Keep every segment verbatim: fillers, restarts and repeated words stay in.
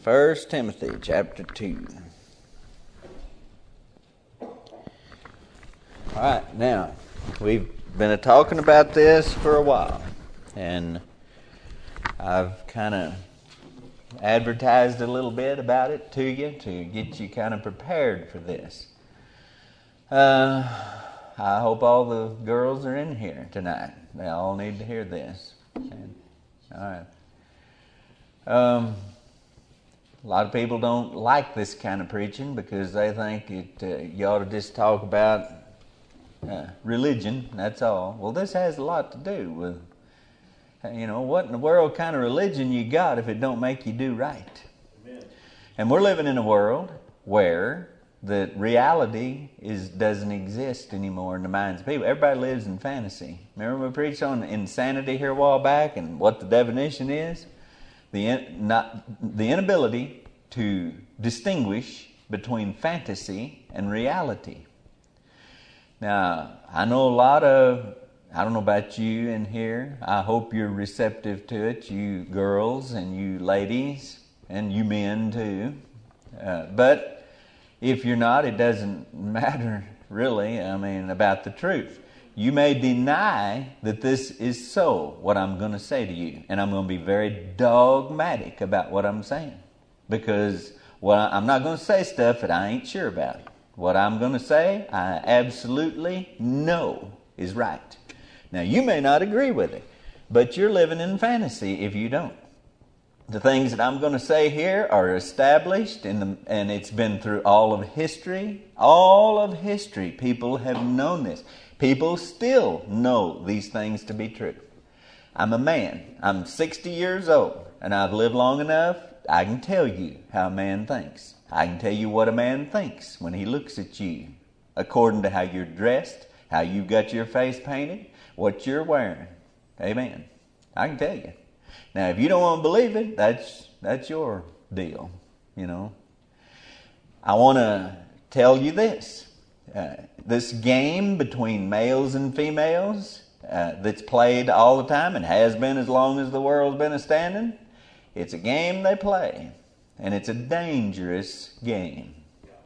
First Timothy chapter two. All right, now, we've been talking about this for a while, and I've kind of advertised a little bit about it to you to get you kind of prepared for this. Uh, I hope all the girls are in here tonight. They all need to hear this. And, all right. Um, a lot of people don't like this kind of preaching because they think it uh, you ought to just talk about uh, religion, that's all. Well, this has a lot to do with, you know, what in the world kind of religion you got if it don't make you do right? Amen. And we're living in a world where the reality is doesn't exist anymore in the minds of people. Everybody lives in fantasy. Remember we preached on insanity here a while back and what the definition is? The in, not the inability to distinguish between fantasy and reality. Now, I know a lot of, I don't know about you in here. I hope you're receptive to it, you girls and you ladies and you men too. Uh, but if you're not, it doesn't matter really, I mean, about the truth. You may deny that this is so, what I'm going to say to you. And I'm going to be very dogmatic about what I'm saying. Because what I, I'm not going to say stuff that I ain't sure about. What I'm going to say, I absolutely know is right. Now, you may not agree with it, but you're living in fantasy if you don't. The things that I'm going to say here are established, in the, and it's been through all of history. All of history, people have known this. People still know these things to be true. I'm a man. I'm sixty years old, and I've lived long enough. I can tell you how a man thinks. I can tell you what a man thinks when he looks at you, according to how you're dressed, how you've got your face painted, what you're wearing. Amen. I can tell you. Now, if you don't want to believe it, that's that's your deal, you know. I want to tell you this. Uh, this game between males and females uh, that's played all the time and has been as long as the world's been a-standing, it's a game they play, and it's a dangerous game.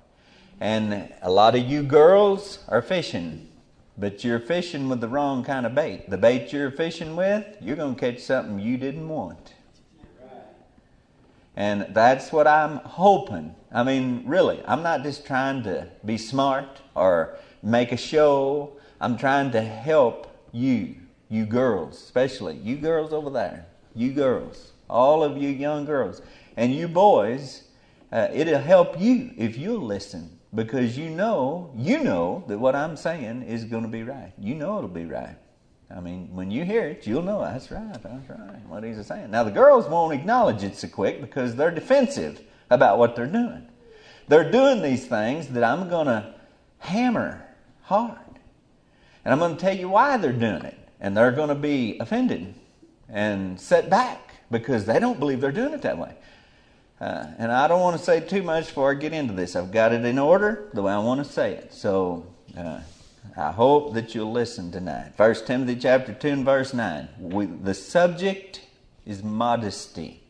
And a lot of you girls are fishing, but you're fishing with the wrong kind of bait. The bait you're fishing with, you're going to catch something you didn't want. And that's what I'm hoping. I mean, really, I'm not just trying to be smart or make a show. I'm trying to help you, you girls, especially you girls over there, you girls, all of you young girls. And you boys, uh, it'll help you if you'll listen. Because you know, you know that what I'm saying is going to be right. You know it'll be right. I mean, when you hear it, you'll know that's right, that's right, what he's saying. Now, the girls won't acknowledge it so quick because they're defensive about what they're doing. They're doing these things that I'm going to hammer hard. And I'm going to tell you why they're doing it. And they're going to be offended and set back because they don't believe they're doing it that way. Uh, and I don't want to say too much before I get into this. I've got it in order the way I want to say it. So uh, I hope that you'll listen tonight. First Timothy chapter two and verse nine. We, the subject is modesty.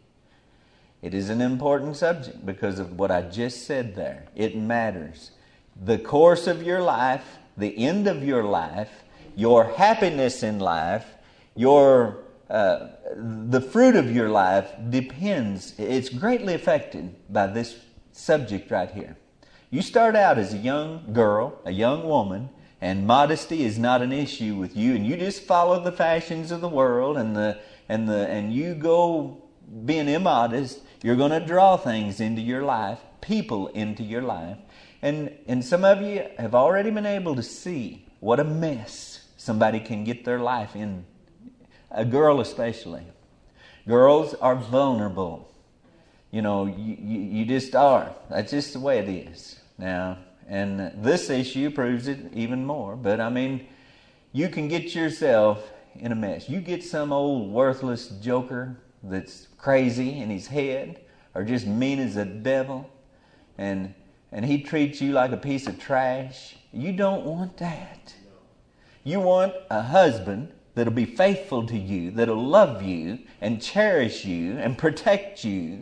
It is an important subject because of what I just said there. It matters. The course of your life, the end of your life, your happiness in life, your Uh, the fruit of your life depends, it's greatly affected by this subject right here. You start out as a young girl, a young woman, and modesty is not an issue with you, and you just follow the fashions of the world, and the and the and you go being immodest, you're going to draw things into your life, people into your life. And and some of you have already been able to see what a mess somebody can get their life in. A girl especially. Girls are vulnerable. You know, you, you, you just are. That's just the way it is. Now, and this issue proves it even more. But I mean, you can get yourself in a mess. You get some old worthless joker that's crazy in his head or just mean as a devil, and and he treats you like a piece of trash. You don't want that. You want a husband that'll be faithful to you, that'll love you and cherish you and protect you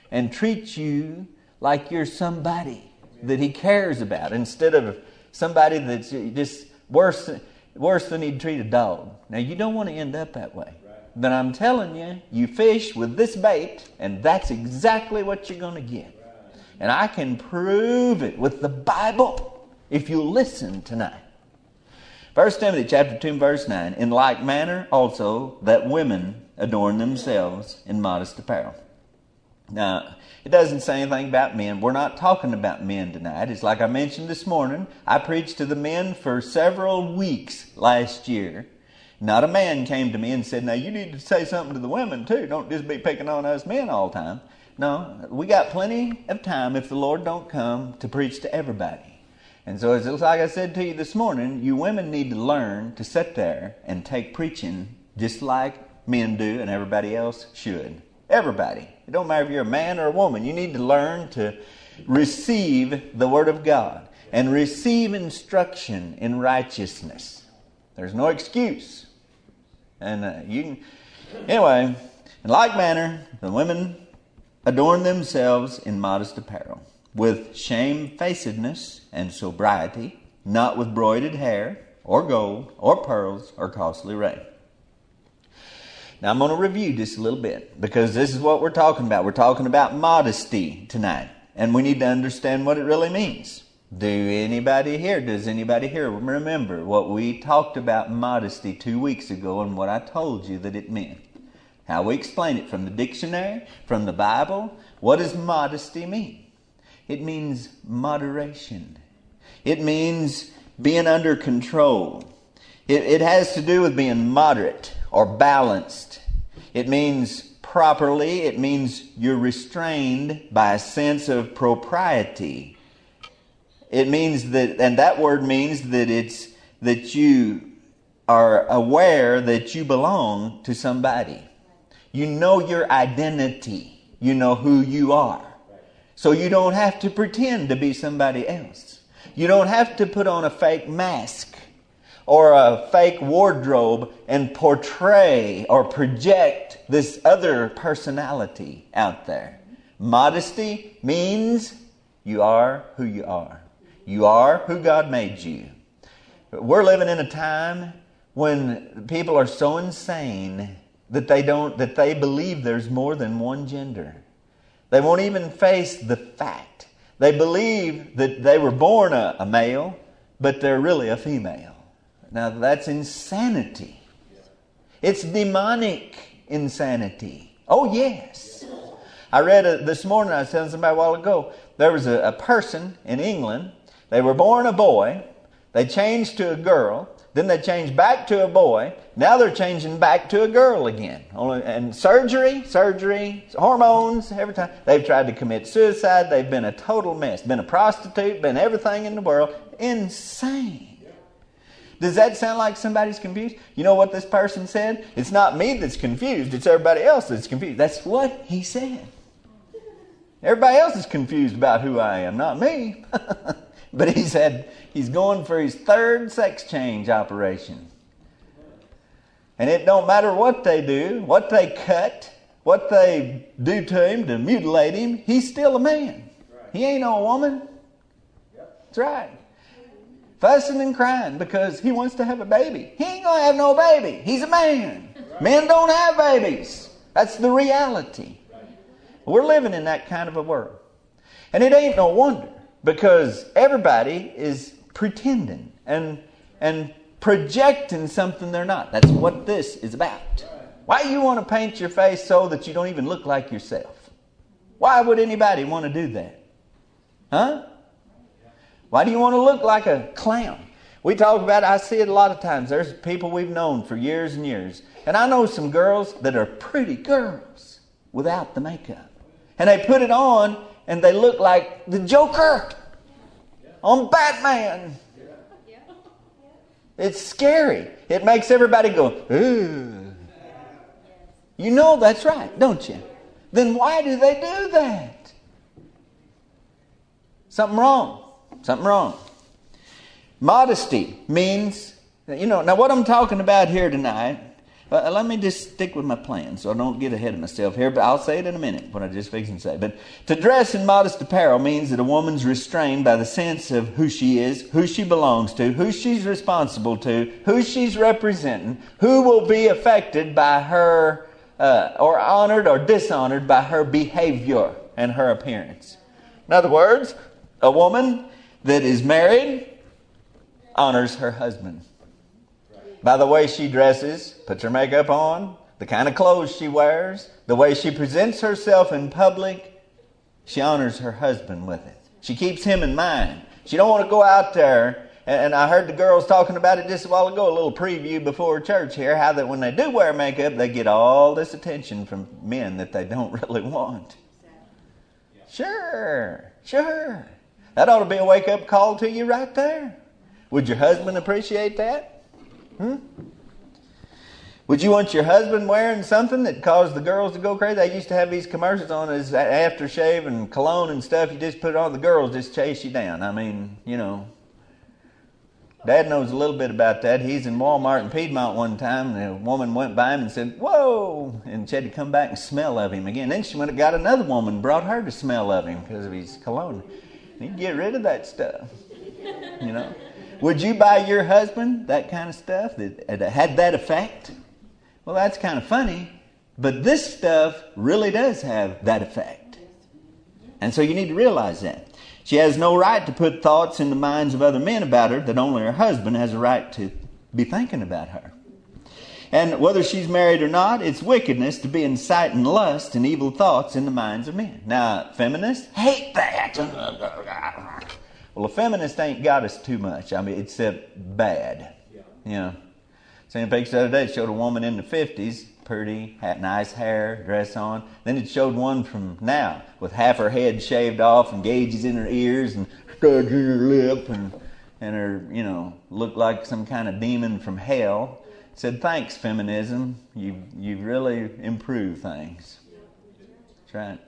and treat you like you're somebody that he cares about, instead of somebody that's just worse, worse than he'd treat a dog. Now, you don't want to end up that way. But I'm telling you, you fish with this bait, and that's exactly what you're going to get. And I can prove it with the Bible if you listen tonight. First Timothy chapter two, verse nine, in like manner also that women adorn themselves in modest apparel. Now, it doesn't say anything about men. We're not talking about men tonight. It's like I mentioned this morning. I preached to the men for several weeks last year. Not a man came to me and said, now you need to say something to the women too. Don't just be picking on us men all the time. No, we got plenty of time if the Lord don't come to preach to everybody. And so it's like I said to you this morning, you women need to learn to sit there and take preaching just like men do and everybody else should. Everybody. It don't matter if you're a man or a woman. You need to learn to receive the Word of God and receive instruction in righteousness. There's no excuse. And uh, you can, anyway, in like manner, the women adorn themselves in modest apparel, with shamefacedness and sobriety, not with broided hair, or gold, or pearls, or costly ring. Now I'm going to review just a little bit, because this is what we're talking about. We're talking about modesty tonight, and we need to understand what it really means. Do anybody here, does anybody here remember what we talked about modesty two weeks ago and what I told you that it meant? How we explain it from the dictionary, from the Bible. What does modesty mean? It means moderation. It means being under control. It, it has to do with being moderate or balanced. It means properly. It means you're restrained by a sense of propriety. It means that, and that word means that it's that you are aware that you belong to somebody. You know your identity. You know who you are. So you don't have to pretend to be somebody else. You don't have to put on a fake mask or a fake wardrobe and portray or project this other personality out there. Modesty means you are who you are. You are who God made you. We're living in a time when people are so insane that they don't, that they believe there's more than one gender. They won't even face the fact. They believe that they were born a, a male, but they're really a female. Now that's insanity. It's demonic insanity. Oh yes. I read a, this morning, I was telling somebody a while ago, there was a, a person in England. They were born a boy. They changed to a girl. Then they changed back to a boy. Now they're changing back to a girl again. Only, and surgery, surgery, hormones, every time. They've tried to commit suicide. They've been a total mess. Been a prostitute, been everything in the world. Insane. Does that sound like somebody's confused? You know what this person said? It's not me that's confused. It's everybody else that's confused. That's what he said. Everybody else is confused about who I am, not me. But he said he's going for his third sex change operation. And it don't matter what they do, what they cut, what they do to him to mutilate him, he's still a man. He ain't no woman. That's right. Fussing and crying because he wants to have a baby. He ain't going to have no baby. He's a man. Men don't have babies. That's the reality. We're living in that kind of a world. And it ain't no wonder, because everybody is pretending and and projecting something they're not. That's what this is about. Why do you want to paint your face so that you don't even look like yourself? Why would anybody want to do that? Huh? Why do you want to look like a clown? We talk about it, I see it a lot of times. There's people we've known for years and years. And I know some girls that are pretty girls without the makeup. And they put it on and they look like the Joker on Batman. It's scary. It makes everybody go, ooh. You know that's right, don't you? Then why do they do that? Something wrong. Something wrong. Modesty means, you know, now what I'm talking about here tonight, But let me just stick with my plan so I don't get ahead of myself here, but I'll say it in a minute, what I just fixed to say. But to dress in modest apparel means that a woman's restrained by the sense of who she is, who she belongs to, who she's responsible to, who she's representing, who will be affected by her, uh, or honored or dishonored by her behavior and her appearance. In other words, a woman that is married honors her husband. By the way she dresses, puts her makeup on, the kind of clothes she wears, the way she presents herself in public, she honors her husband with it. She keeps him in mind. She don't want to go out there, and I heard the girls talking about it just a while ago, a little preview before church here, how that when they do wear makeup, they get all this attention from men that they don't really want. Sure, sure. That ought to be a wake-up call to you right there. Would your husband appreciate that? Hmm? Would you want your husband wearing something that caused the girls to go crazy? They used to have these commercials on as aftershave and cologne and stuff. You just put it on, the girls just chase you down. I mean, you know. Dad knows a little bit about that. He's in Walmart in Piedmont one time, and a woman went by him and said, "Whoa!" And she had to come back and smell of him again. Then she went and got another woman and brought her to smell of him because of his cologne. You get rid of that stuff, you know. Would you buy your husband that kind of stuff that, that had that effect? Well, that's kind of funny, but this stuff really does have that effect. And so you need to realize that. She has no right to put thoughts in the minds of other men about her that only her husband has a right to be thinking about her. And whether she's married or not, it's wickedness to be inciting lust and evil thoughts in the minds of men. Now, feminists hate that. Well, a feminist ain't got us too much. I mean, except bad. Yeah. You know. Seen a picture the other day. It showed a woman in the fifties, pretty, had nice hair, dress on. Then it showed one from now with half her head shaved off and gauges in her ears and studs in her lip and, and her, you know, looked like some kind of demon from hell. It said, "Thanks, feminism. You you really improved things." That's right.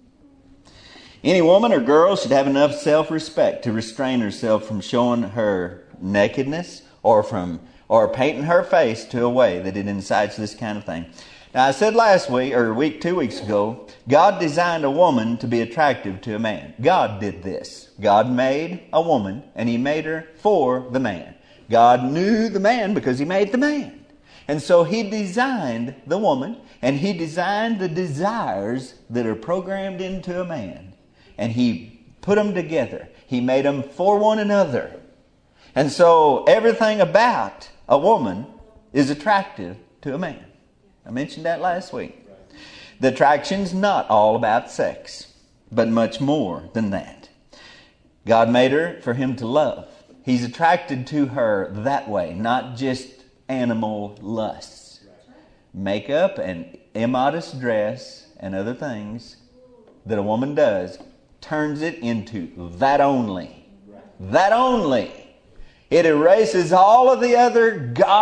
Any woman or girl should have enough self-respect to restrain herself from showing her nakedness or from or painting her face to a way that it incites this kind of thing. Now, I said last week, or a week, two weeks ago, God designed a woman to be attractive to a man. God did this. God made a woman, and He made her for the man. God knew the man because He made the man. And so He designed the woman, and He designed the desires that are programmed into a man. And He put them together. He made them for one another. And so everything about a woman is attractive to a man. I mentioned that last week. The attraction's not all about sex, but much more than that. God made her for Him to love. He's attracted to her that way, not just animal lusts. Makeup and immodest dress and other things that a woman does turns it into that only. That only. It erases all of the other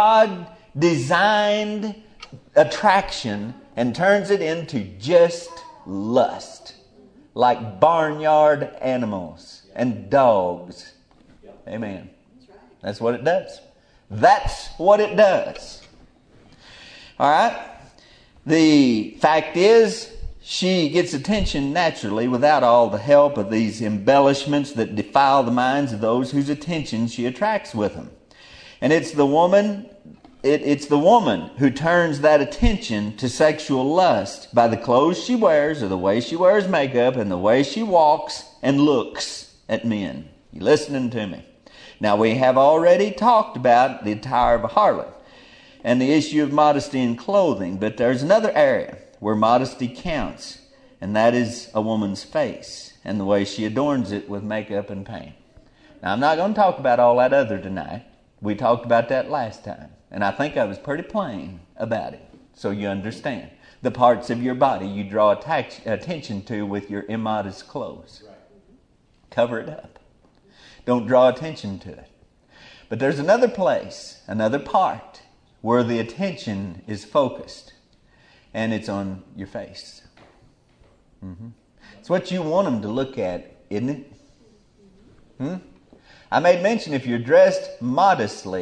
God-designed attraction and turns it into just lust. Like barnyard animals and dogs. Amen. That's what it does. That's what it does. All right? The fact is, she gets attention naturally without all the help of these embellishments that defile the minds of those whose attention she attracts with them. And it's the woman, it, it's the woman who turns that attention to sexual lust by the clothes she wears or the way she wears makeup and the way she walks and looks at men. You listening to me? Now, we have already talked about the attire of a harlot and the issue of modesty in clothing, but there's another area where modesty counts, and that is a woman's face and the way she adorns it with makeup and paint. Now, I'm not going to talk about all that other tonight. We talked about that last time, and I think I was pretty plain about it, so you understand. The parts of your body you draw attac- attention to with your immodest clothes. Cover it up. Don't draw attention to it. But there's another place, another part, where the attention is focused. And it's on your face. Mm-hmm. It's what you want them to look at, isn't it? Hmm? I made mention if you're dressed modestly,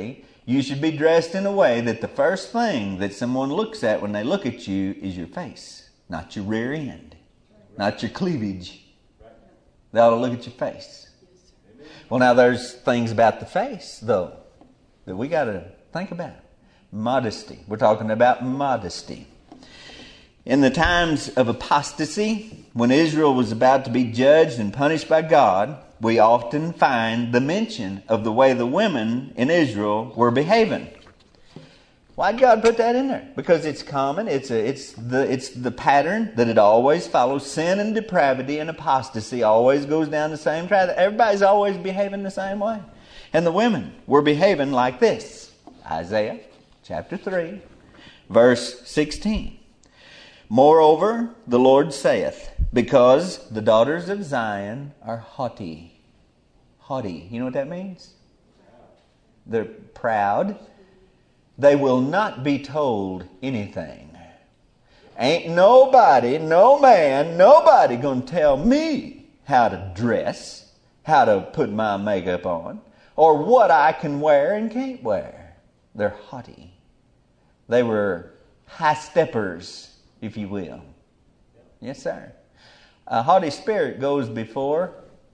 You should be dressed in a way that the first thing that someone looks at when they look at you is your face, not your rear end, not your cleavage. They ought to look at your face. Well, now there's things about the face, though, that we got to think about. Modesty. We're talking about modesty. In the times of apostasy, when Israel was about to be judged and punished by God, we often find the mention of the way the women in Israel were behaving. Why did God put that in there? Because it's common. It's a, it's the it's the pattern that it always follows. Sin and depravity and apostasy always goes down the same track. Everybody's always behaving the same way. And the women were behaving like this. Isaiah chapter three, verse sixteen. Moreover, the Lord saith, because the daughters of Zion are haughty. Haughty. You know what that means? They're proud. They will not be told anything. Ain't nobody, no man, nobody going to tell me how to dress, how to put my makeup on, or what I can wear and can't wear. They're haughty. They were high steppers, if you will. Yes, sir. A haughty spirit goes before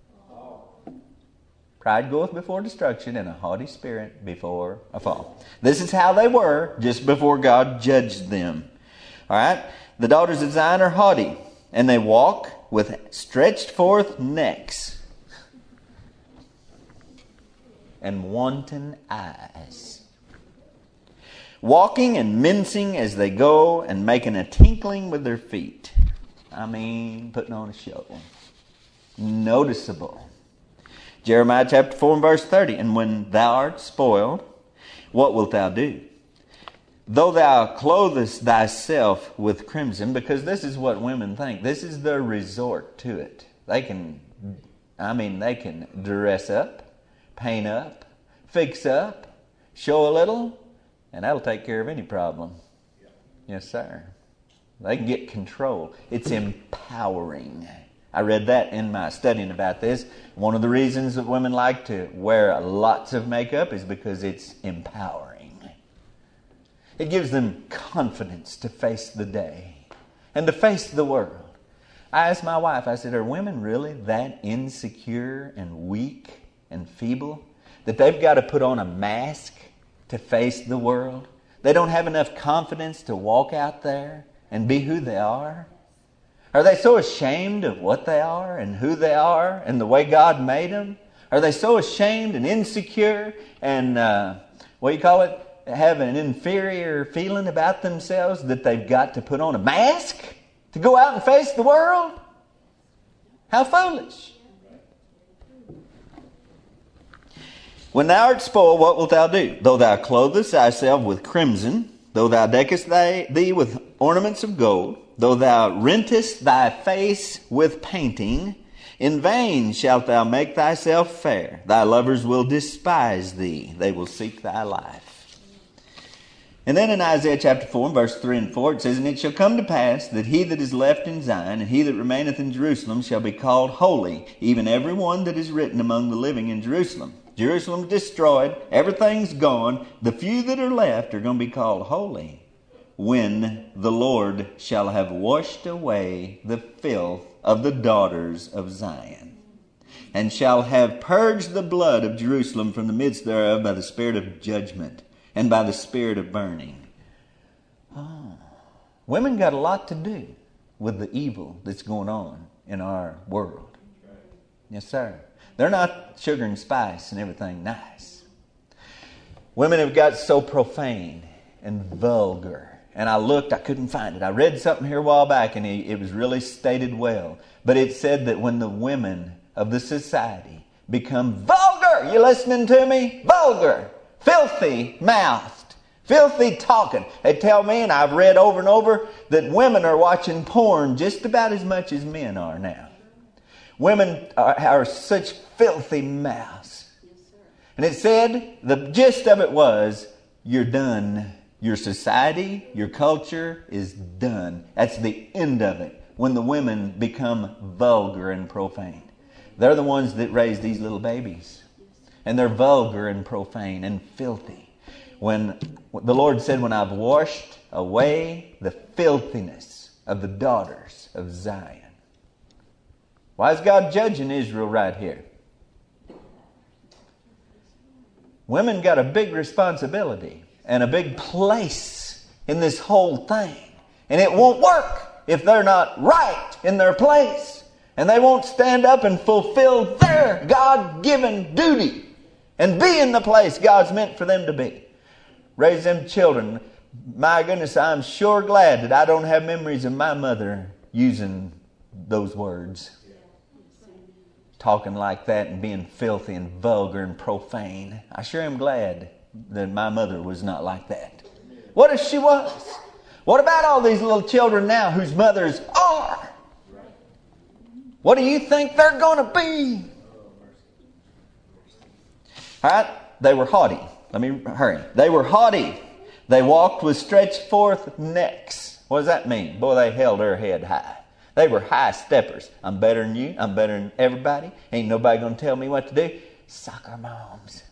pride goeth before destruction, and a haughty spirit before a fall. This is how they were just before God judged them. All right? The daughters of Zion are haughty, and they walk with stretched forth necks and wanton eyes, walking and mincing as they go, and making a tinkling with their feet. I mean, putting on a show. Noticeable. Jeremiah chapter four and verse thirty. And when thou art spoiled, what wilt thou do? Though thou clothest thyself with crimson, because this is what women think. This is their resort to it. They can, I mean, they can dress up, paint up, fix up, show a little, and that'll take care of any problem. Yes, sir. They can get control. It's empowering. I read that in my studying about this. One of the reasons that women like to wear lots of makeup is because it's empowering. It gives them confidence to face the day and to face the world. I asked my wife, I said, are women really that insecure and weak and feeble that they've got to put on a mask to face the world? They don't have enough confidence to walk out there and be who they are? Are they so ashamed of what they are and who they are and the way God made them? Are they so ashamed and insecure and, uh, what do you call it, have an inferior feeling about themselves that they've got to put on a mask to go out and face the world? How foolish. When thou art spoiled, what wilt thou do? Though thou clothest thyself with crimson, though thou deckest thy, thee with ornaments of gold, though thou rentest thy face with painting, in vain shalt thou make thyself fair. Thy lovers will despise thee. They will seek thy life. And then in Isaiah chapter four, verse three and four, it says, and it shall come to pass that he that is left in Zion and he that remaineth in Jerusalem shall be called holy, even every one that is written among the living in Jerusalem. Jerusalem's destroyed. Everything's gone. The few that are left are going to be called holy when the Lord shall have washed away the filth of the daughters of Zion, and shall have purged the blood of Jerusalem from the midst thereof by the spirit of judgment and by the spirit of burning. Oh, women got a lot to do with the evil that's going on in our world. Yes, sir. They're not sugar and spice and everything nice. Women have got so profane and vulgar. And I looked, I couldn't find it. I read something here a while back and it was really stated well. But it said that when the women of the society become vulgar, you listening to me? Vulgar, filthy mouthed, filthy talking. They tell me, and I've read over and over, that women are watching porn just about as much as men are now. Women are, are such filthy mouths. And it said, the gist of it was, you're done. Your society, your culture is done. That's the end of it. When the women become vulgar and profane. They're the ones that raise these little babies. And they're vulgar and profane and filthy. When the Lord said, when I've washed away the filthiness of the daughters of Zion. Why is God judging Israel right here? Women got a big responsibility and a big place in this whole thing. And it won't work if they're not right in their place. And they won't stand up and fulfill their God-given duty and be in the place God's meant for them to be. Raise them children. My goodness, I'm sure glad that I don't have memories of my mother using those words. Talking like that and being filthy and vulgar and profane. I sure am glad that my mother was not like that. What if she was? What about all these little children now whose mothers are? What do you think they're going to be? All right, they were haughty. Let me hurry. They were haughty. They walked with stretched forth necks. What does that mean? Boy, they held their head high. They were high steppers. I'm better than you. I'm better than everybody. Ain't nobody going to tell me what to do. Soccer moms.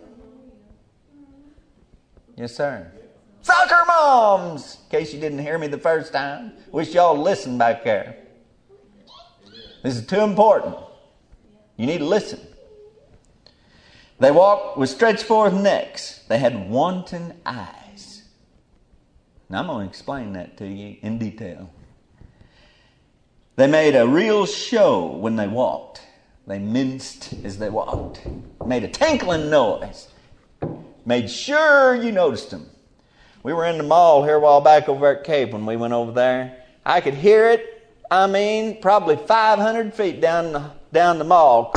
Yes, sir. Soccer moms! In case you didn't hear me the first time. Wish y'all listened back there. This is too important. You need to listen. They walked with stretched forth necks. They had wanton eyes. Now I'm going to explain that to you in detail. They made a real show when they walked. They minced as they walked. Made a tinkling noise. Made sure you noticed them. We were in the mall here a while back over at Cape when we went over there. I could hear it. I mean, probably five hundred feet down the, down the mall.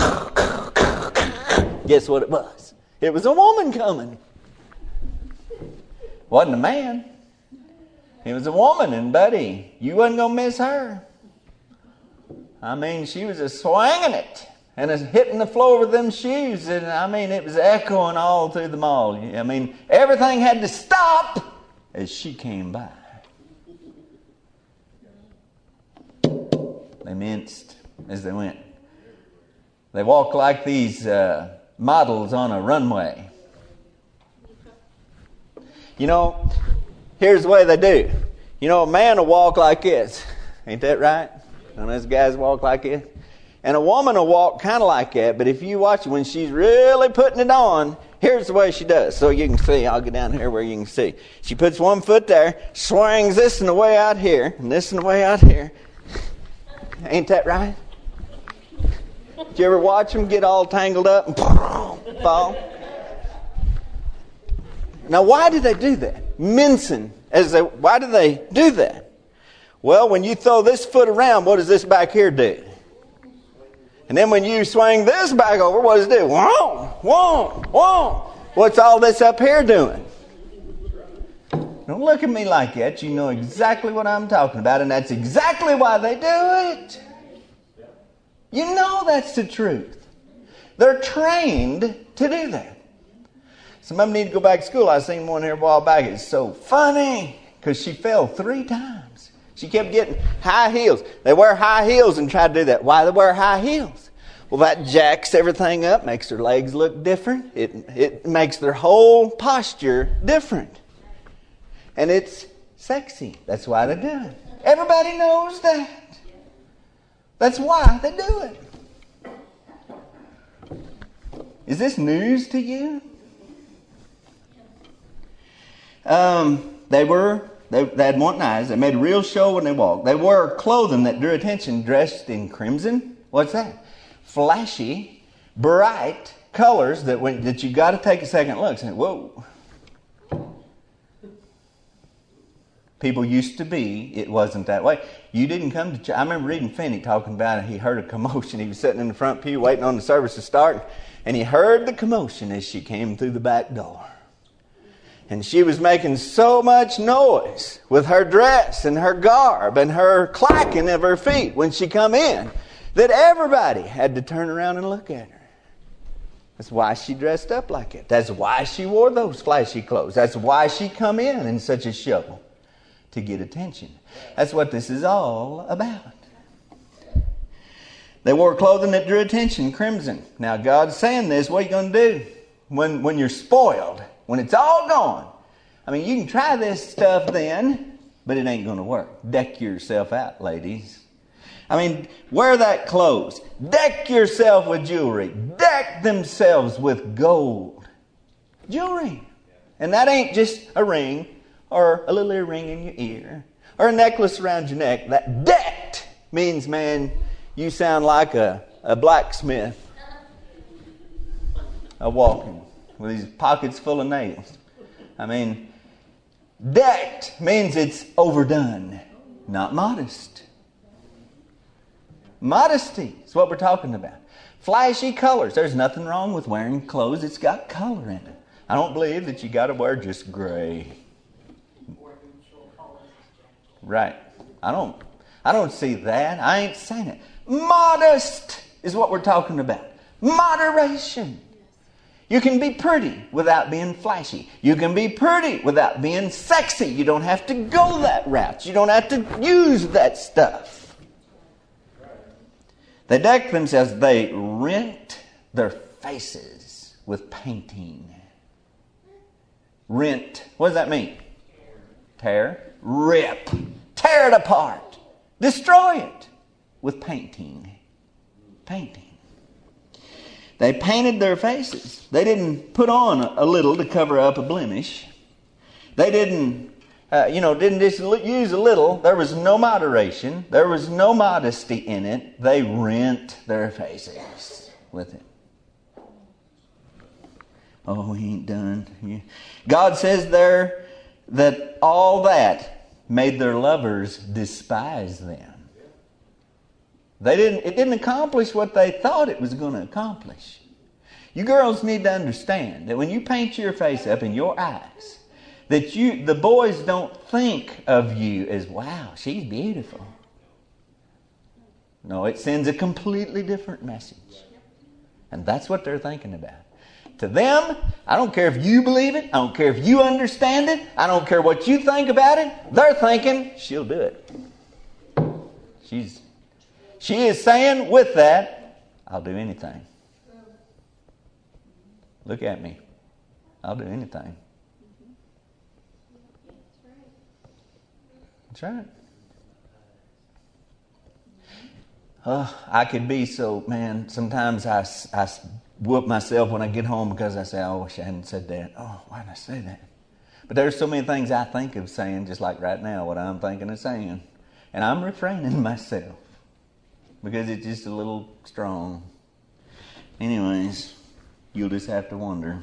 Guess what it was? It was a woman coming. Wasn't a man. It was a woman, and buddy, you wasn't going to miss her. I mean, she was a swinging it and a hitting the floor with them shoes. And I mean, it was echoing all through the mall. I mean, everything had to stop as she came by. They minced as they went. They walked like these uh, models on a runway. You know, here's the way they do. You know, a man will walk like this. Ain't that right? And those guys walk like this. And a woman will walk kind of like that. But if you watch it, when she's really putting it on, here's the way she does. So you can see. I'll get down here where you can see. She puts one foot there, swings this in the way out here, and this in the way out here. Ain't that right? Did you ever watch them get all tangled up and fall? Now, why do they do that? Mincing. As they, why do they do that? Well, when you throw this foot around, what does this back here do? And then when you swing this back over, what does it do? Whoa, whoa, whoa. What's all this up here doing? Don't look at me like that. You know exactly what I'm talking about, and that's exactly why they do it. You know that's the truth. They're trained to do that. Some of them need to go back to school. I seen one here a while back. It's so funny because she fell three times. She kept getting high heels. They wear high heels and try to do that. Why they wear high heels? Well, that jacks everything up, makes their legs look different. It, it makes their whole posture different. And it's sexy. That's why they do it. Everybody knows that. That's why they do it. Is this news to you? Um, they were, they, they had wanton eyes. They made a real show when they walked. They wore clothing that drew attention, dressed in crimson. What's that? Flashy, bright colors that when, that you got to take a second look and say, whoa. People used to be, it wasn't that way. You didn't come to church. I remember reading Finney talking about it. He heard a commotion. He was sitting in the front pew waiting on the service to start. And he heard the commotion as she came through the back door. And she was making so much noise with her dress and her garb and her clacking of her feet when she come in that everybody had to turn around and look at her. That's why she dressed up like it. That's why she wore those flashy clothes. That's why she come in in such a show. To get attention. That's what this is all about. They wore clothing that drew attention, crimson. Now God's saying this, what are you going to do? When, when you're spoiled, when it's all gone. I mean, you can try this stuff then, but it ain't going to work. Deck yourself out, ladies. I mean, wear that clothes. Deck yourself with jewelry. Deck themselves with gold. Jewelry. And that ain't just a ring or a little earring in your ear or a necklace around your neck. That decked means, man, you sound like a, a blacksmith. A walking with his pockets full of nails. I mean, decked means it's overdone, not modest. Modesty is what we're talking about. Flashy colors. There's nothing wrong with wearing clothes that's got color in it. I don't believe that you got to wear just gray. Right. I don't I don't see that. I ain't saying it. Modest is what we're talking about. Moderation. You can be pretty without being flashy. You can be pretty without being sexy. You don't have to go that route. You don't have to use that stuff. They deck themselves. They rent their faces with painting. Rent. What does that mean? Tear. Rip. Tear it apart. Destroy it with painting. Painting. They painted their faces. They didn't put on a little to cover up a blemish. They didn't, uh, you know, didn't just use a little. There was no moderation. There was no modesty in it. They rent their faces with it. Oh, he ain't done. God says there that all that made their lovers despise them. They didn't, it didn't accomplish what they thought it was going to accomplish. You girls need to understand that when you paint your face up in your eyes, that you, the boys don't think of you as, wow, she's beautiful. No, it sends a completely different message. And that's what they're thinking about. To them, I don't care if you believe it. I don't care if you understand it. I don't care what you think about it. They're thinking, she'll do it. She's She is saying with that, I'll do anything. Look at me. I'll do anything. That's right. Oh, I could be so, man, sometimes I, I whoop myself when I get home because I say, oh, I wish I hadn't said that. Oh, why did I say that? But there's so many things I think of saying, just like right now, what I'm thinking of saying. And I'm refraining myself. Because it's just a little strong. Anyways, you'll just have to wonder.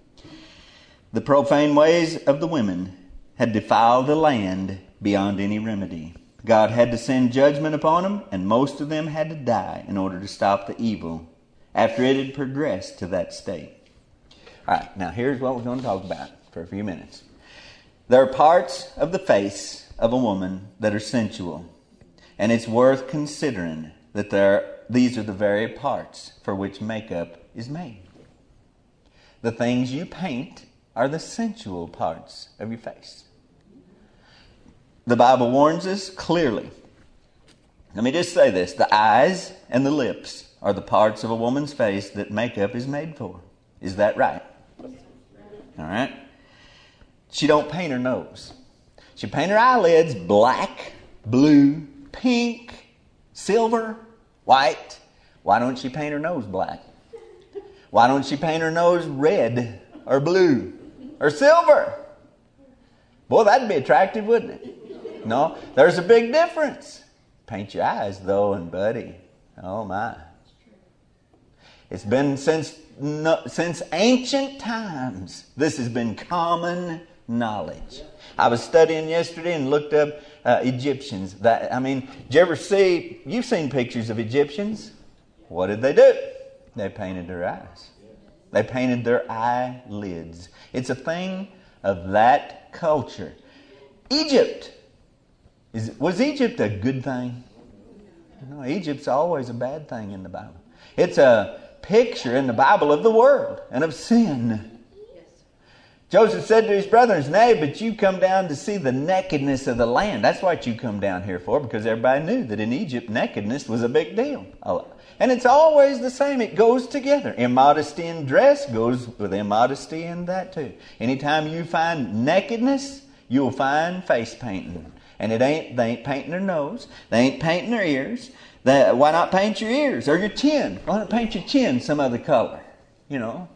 The profane ways of the women had defiled the land beyond any remedy. God had to send judgment upon them, and most of them had to die in order to stop the evil after it had progressed to that state. All right, now here's what we're going to talk about for a few minutes. There are parts of the face of a woman that are sensual, and it's worth considering that there, these are the very parts for which makeup is made. The things you paint are the sensual parts of your face. The Bible warns us clearly. Let me just say this. The eyes and the lips are the parts of a woman's face that makeup is made for. Is that right? All right. She don't paint her nose. She paint her eyelids black, blue, pink, silver, white. Why don't she paint her nose black? Why don't she paint her nose red or blue or silver? Boy, that'd be attractive, wouldn't it? No, there's a big difference. Paint your eyes, though, and buddy, oh my. It's been since no, since ancient times. This has been common knowledge. I was studying yesterday and looked up uh, Egyptians. That I mean, did you ever see? You've seen pictures of Egyptians. What did they do? They painted their eyes. They painted their eyelids. It's a thing of that culture. Egypt. Is, was Egypt a good thing? No, Egypt's always a bad thing in the Bible. It's a picture in the Bible of the world and of sin. Joseph said to his brothers, nay, but you come down to see the nakedness of the land. That's what you come down here for, because everybody knew that in Egypt, nakedness was a big deal. And it's always the same. It goes together. Immodesty in dress goes with immodesty in that too. Anytime you find nakedness, you'll find face painting. And it ain't, they ain't painting their nose. They ain't painting their ears. They, why not paint your ears or your chin? Why not paint your chin some other color? You know.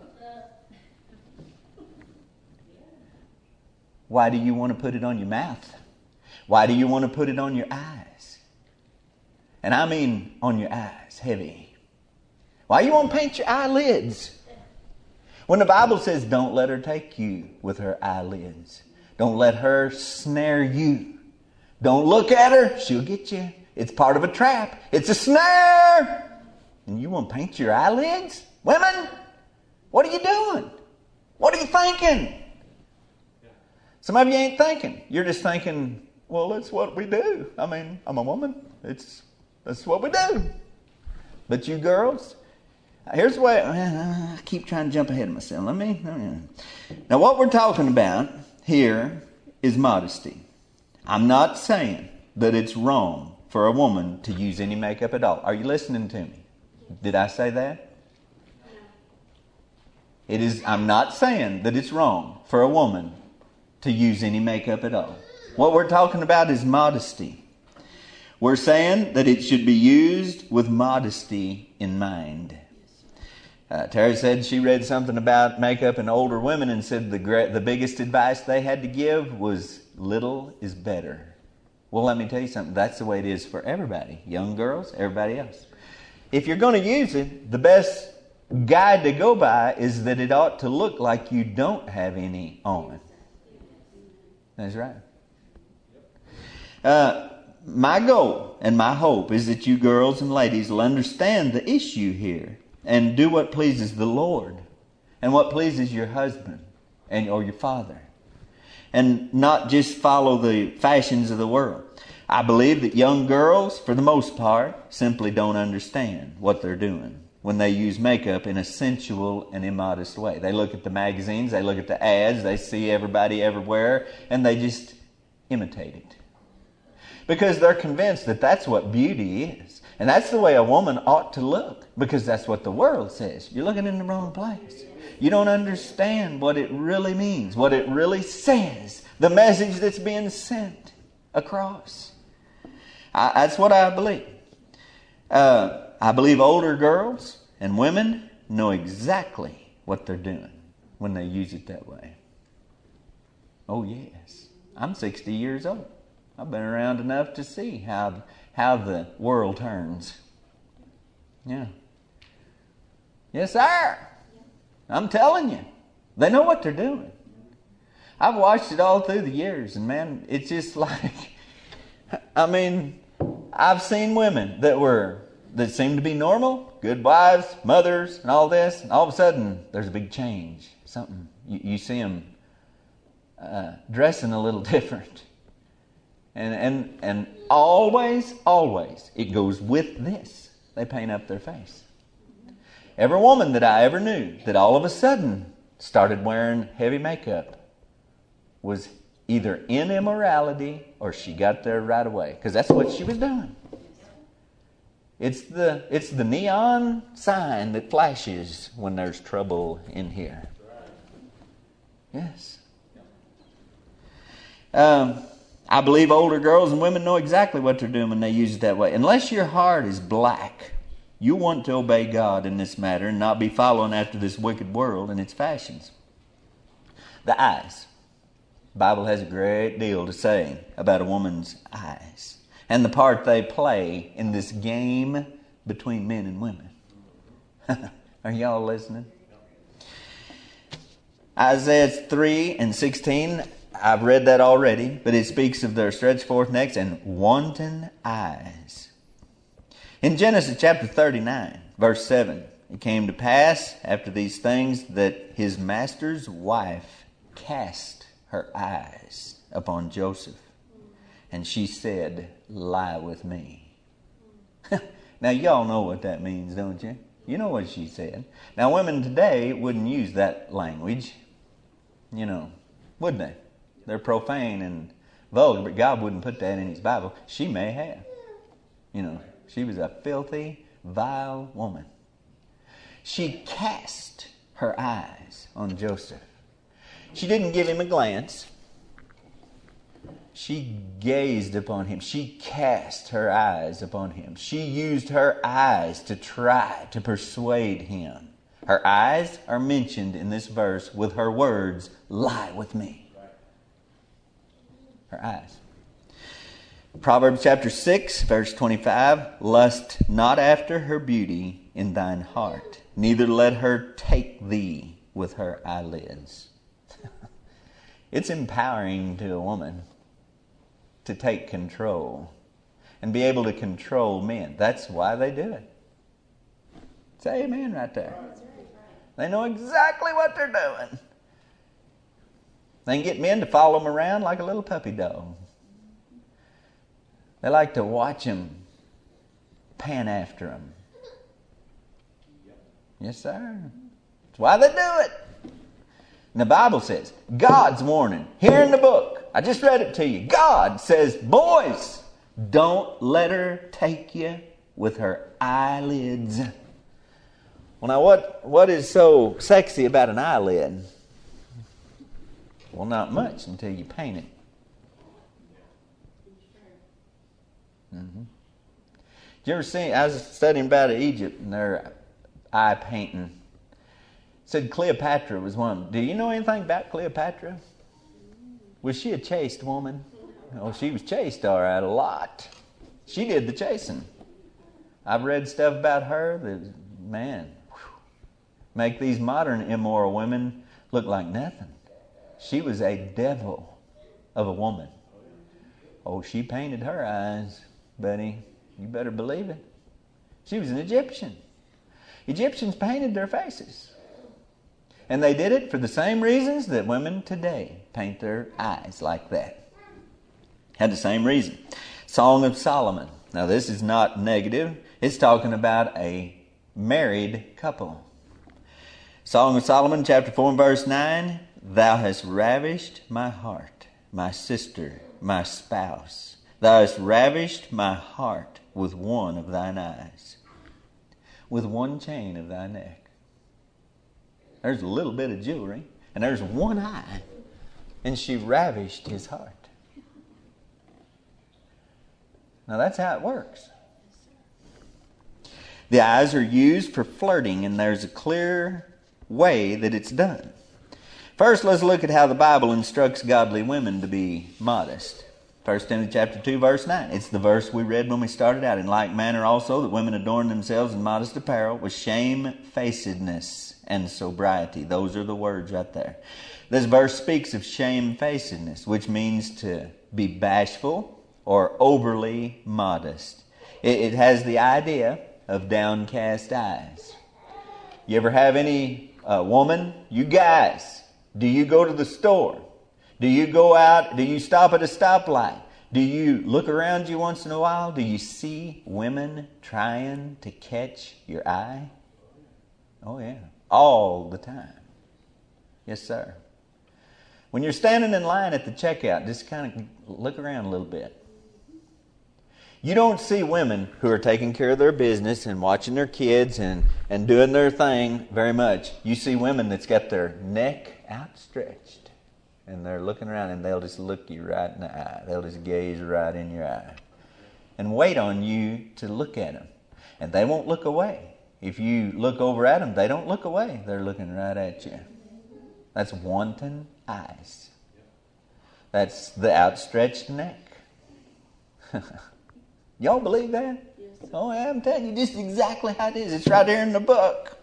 Why do you want to put it on your mouth? Why do you want to put it on your eyes? And I mean on your eyes, heavy. Why do you want to paint your eyelids? When the Bible says, don't let her take you with her eyelids. Don't let her snare you. Don't look at her. She'll get you. It's part of a trap. It's a snare. And you want to paint your eyelids? Women, what are you doing? What are you thinking? Some of you ain't thinking. You're just thinking, well, that's what we do. I mean, I'm a woman. It's that's what we do. But you girls, here's the way. I keep trying to jump ahead of myself. Let me. Now, what we're talking about here is modesty. I'm not saying that it's wrong for a woman to use any makeup at all. Are you listening to me? Did I say that? It is. I'm not saying that it's wrong for a woman to use any makeup at all. What we're talking about is modesty. We're saying that it should be used with modesty in mind. Uh, Terry said she read something about makeup in older women and said the the biggest advice they had to give was little is better. Well, let me tell you something. That's the way it is for everybody. Young girls, everybody else. If you're going to use it, the best guide to go by is that it ought to look like you don't have any on. That's right. Uh, my goal and my hope is that you girls and ladies will understand the issue here and do what pleases the Lord and what pleases your husband and or your father, and not just follow the fashions of the world. I believe that young girls, for the most part, simply don't understand what they're doing when they use makeup in a sensual and immodest way. They look at the magazines, they look at the ads, they see everybody everywhere, and they just imitate it. Because they're convinced that that's what beauty is. And that's the way a woman ought to look, because that's what the world says. You're looking in the wrong place. You don't understand what it really means, what it really says, the message that's being sent across. I, that's what I believe. Uh, I believe older girls and women know exactly what they're doing when they use it that way. Oh yes. I'm sixty years old. I've been around enough to see how, how the world turns. Yeah. Yes, sir. I'm telling you. They know what they're doing. I've watched it all through the years, and man, it's just like, I mean, I've seen women that were that seem to be normal, good wives, mothers, and all this, and all of a sudden, there's a big change. Something, you, you see them uh, dressing a little different. And, and, and always, always, it goes with this. They paint up their face. Every woman that I ever knew that all of a sudden started wearing heavy makeup was either in immorality or she got there right away. Because that's what she was doing. It's the it's the neon sign that flashes when there's trouble in here. Yes. Um, I believe older girls and women know exactly what they're doing when they use it that way. Unless your heart is black, you want to obey God in this matter and not be following after this wicked world and its fashions. The eyes. The Bible has a great deal to say about a woman's eyes and the part they play in this game between men and women. Are y'all listening? Isaiah three and sixteen, I've read that already, but it speaks of their stretched forth necks and wanton eyes. In Genesis chapter thirty-nine, verse seven, it came to pass after these things that his master's wife cast her eyes upon Joseph, and she said, lie with me. Now, y'all know what that means, don't you? You know what she said. Now, women today wouldn't use that language. you know, wouldn't they? They're profane and vulgar, but God wouldn't put that in his Bible. She may have. You know, she was a filthy, vile woman. She cast her eyes on Joseph. She didn't give him a glance. She gazed upon him. She cast her eyes upon him. She used her eyes to try to persuade him. Her eyes are mentioned in this verse with her words, lie with me. Her eyes. Proverbs chapter six, verse twenty-five, lust not after her beauty in thine heart, neither let her take thee with her eyelids. It's empowering to a woman to take control and be able to control men. That's why they do it. Say amen right there. They know exactly what they're doing. They can get men to follow them around like a little puppy dog. They like to watch him pan after him. Yes, sir. That's why they do it. And the Bible says, God's warning, here in the book, I just read it to you. God says, boys, don't let her take you with her eyelids. Well, now what, what is so sexy about an eyelid? Well, not much until you paint it. Mm-hmm. Did you ever see, I was studying about Egypt and their eye painting. Said Cleopatra was one. Do you know anything about Cleopatra? Was she a chaste woman? Oh, she was chaste, all right, a lot. She did the chasing. I've read stuff about her that, man, whew, make these modern immoral women look like nothing. She was a devil of a woman. Oh, she painted her eyes, buddy. You better believe it. She was an Egyptian. Egyptians painted their faces. And they did it for the same reasons that women today paint their eyes like that. Had the same reason. Song of Solomon. Now this is not negative. It's talking about a married couple. Song of Solomon, chapter four and verse nine. Thou hast ravished my heart, my sister, my spouse. Thou hast ravished my heart with one of thine eyes, with one chain of thy neck. There's a little bit of jewelry, and there's one eye, and she ravished his heart. Now that's how it works. The eyes are used for flirting, and there's a clear way that it's done. First, let's look at how the Bible instructs godly women to be modest. First Timothy chapter two, verse nine. It's the verse we read when we started out. In like manner also that women adorn themselves in modest apparel with shamefacedness and sobriety. Those are the words right there. This verse speaks of shamefacedness, which means to be bashful or overly modest. It, it has the idea of downcast eyes. You ever have any uh, woman? You guys, do you go to the store? Do you go out? Do you stop at a stoplight? Do you look around you once in a while? Do you see women trying to catch your eye? Oh yeah, all the time. Yes, sir. When you're standing in line at the checkout, just kind of look around a little bit. You don't see women who are taking care of their business and watching their kids and, and doing their thing very much. You see women that's got their neck outstretched. And they're looking around and they'll just look you right in the eye. They'll just gaze right in your eye. And wait on you to look at them. And they won't look away. If you look over at them, they don't look away. They're looking right at you. That's wanton eyes. That's the outstretched neck. Y'all believe that? Yes. Oh, I'm telling you just exactly how it is. It's right here in the book.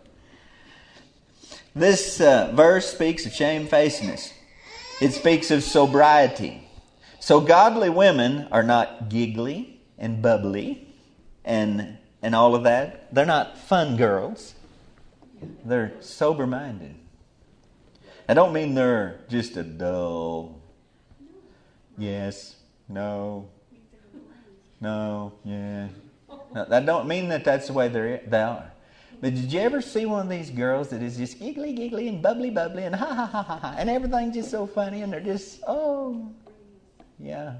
This uh, verse speaks of shamefacedness. It speaks of sobriety. So godly women are not giggly and bubbly and and all of that. They're not fun girls. They're sober-minded. I don't mean they're just a dull, yes, no, no, yeah. No, I don't mean that that's the way they they are. But did you ever see one of these girls that is just giggly, giggly, and bubbly, bubbly, and ha, ha, ha, ha, ha, and everything's just so funny, and they're just, oh, yeah.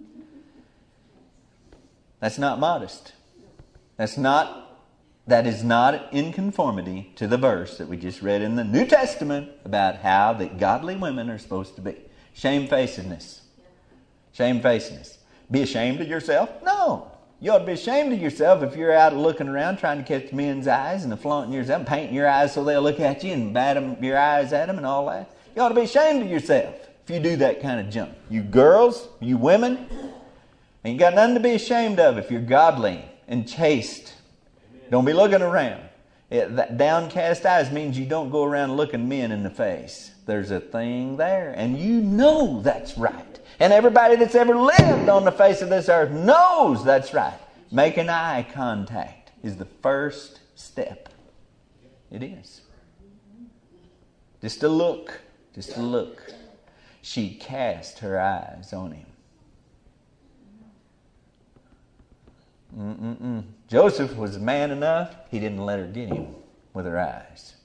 That's not modest. That's not, that is not in conformity to the verse that we just read in the New Testament about how that godly women are supposed to be. Shamefacedness. Shamefacedness. Be ashamed of yourself? No. You ought to be ashamed of yourself if you're out looking around trying to catch men's eyes and flaunting yourself and painting your eyes so they'll look at you and bat them, your eyes at them and all that. You ought to be ashamed of yourself if you do that kind of junk. You girls, you women, ain't got nothing to be ashamed of if you're godly and chaste. Don't be looking around. It, that downcast eyes means you don't go around looking men in the face. There's a thing there, and you know that's right. And everybody that's ever lived on the face of this earth knows that's right. Making eye contact is the first step. It is. Just a look. Just a look. She cast her eyes on him. Mm-mm-mm. Joseph was man enough, he didn't let her get him with her eyes.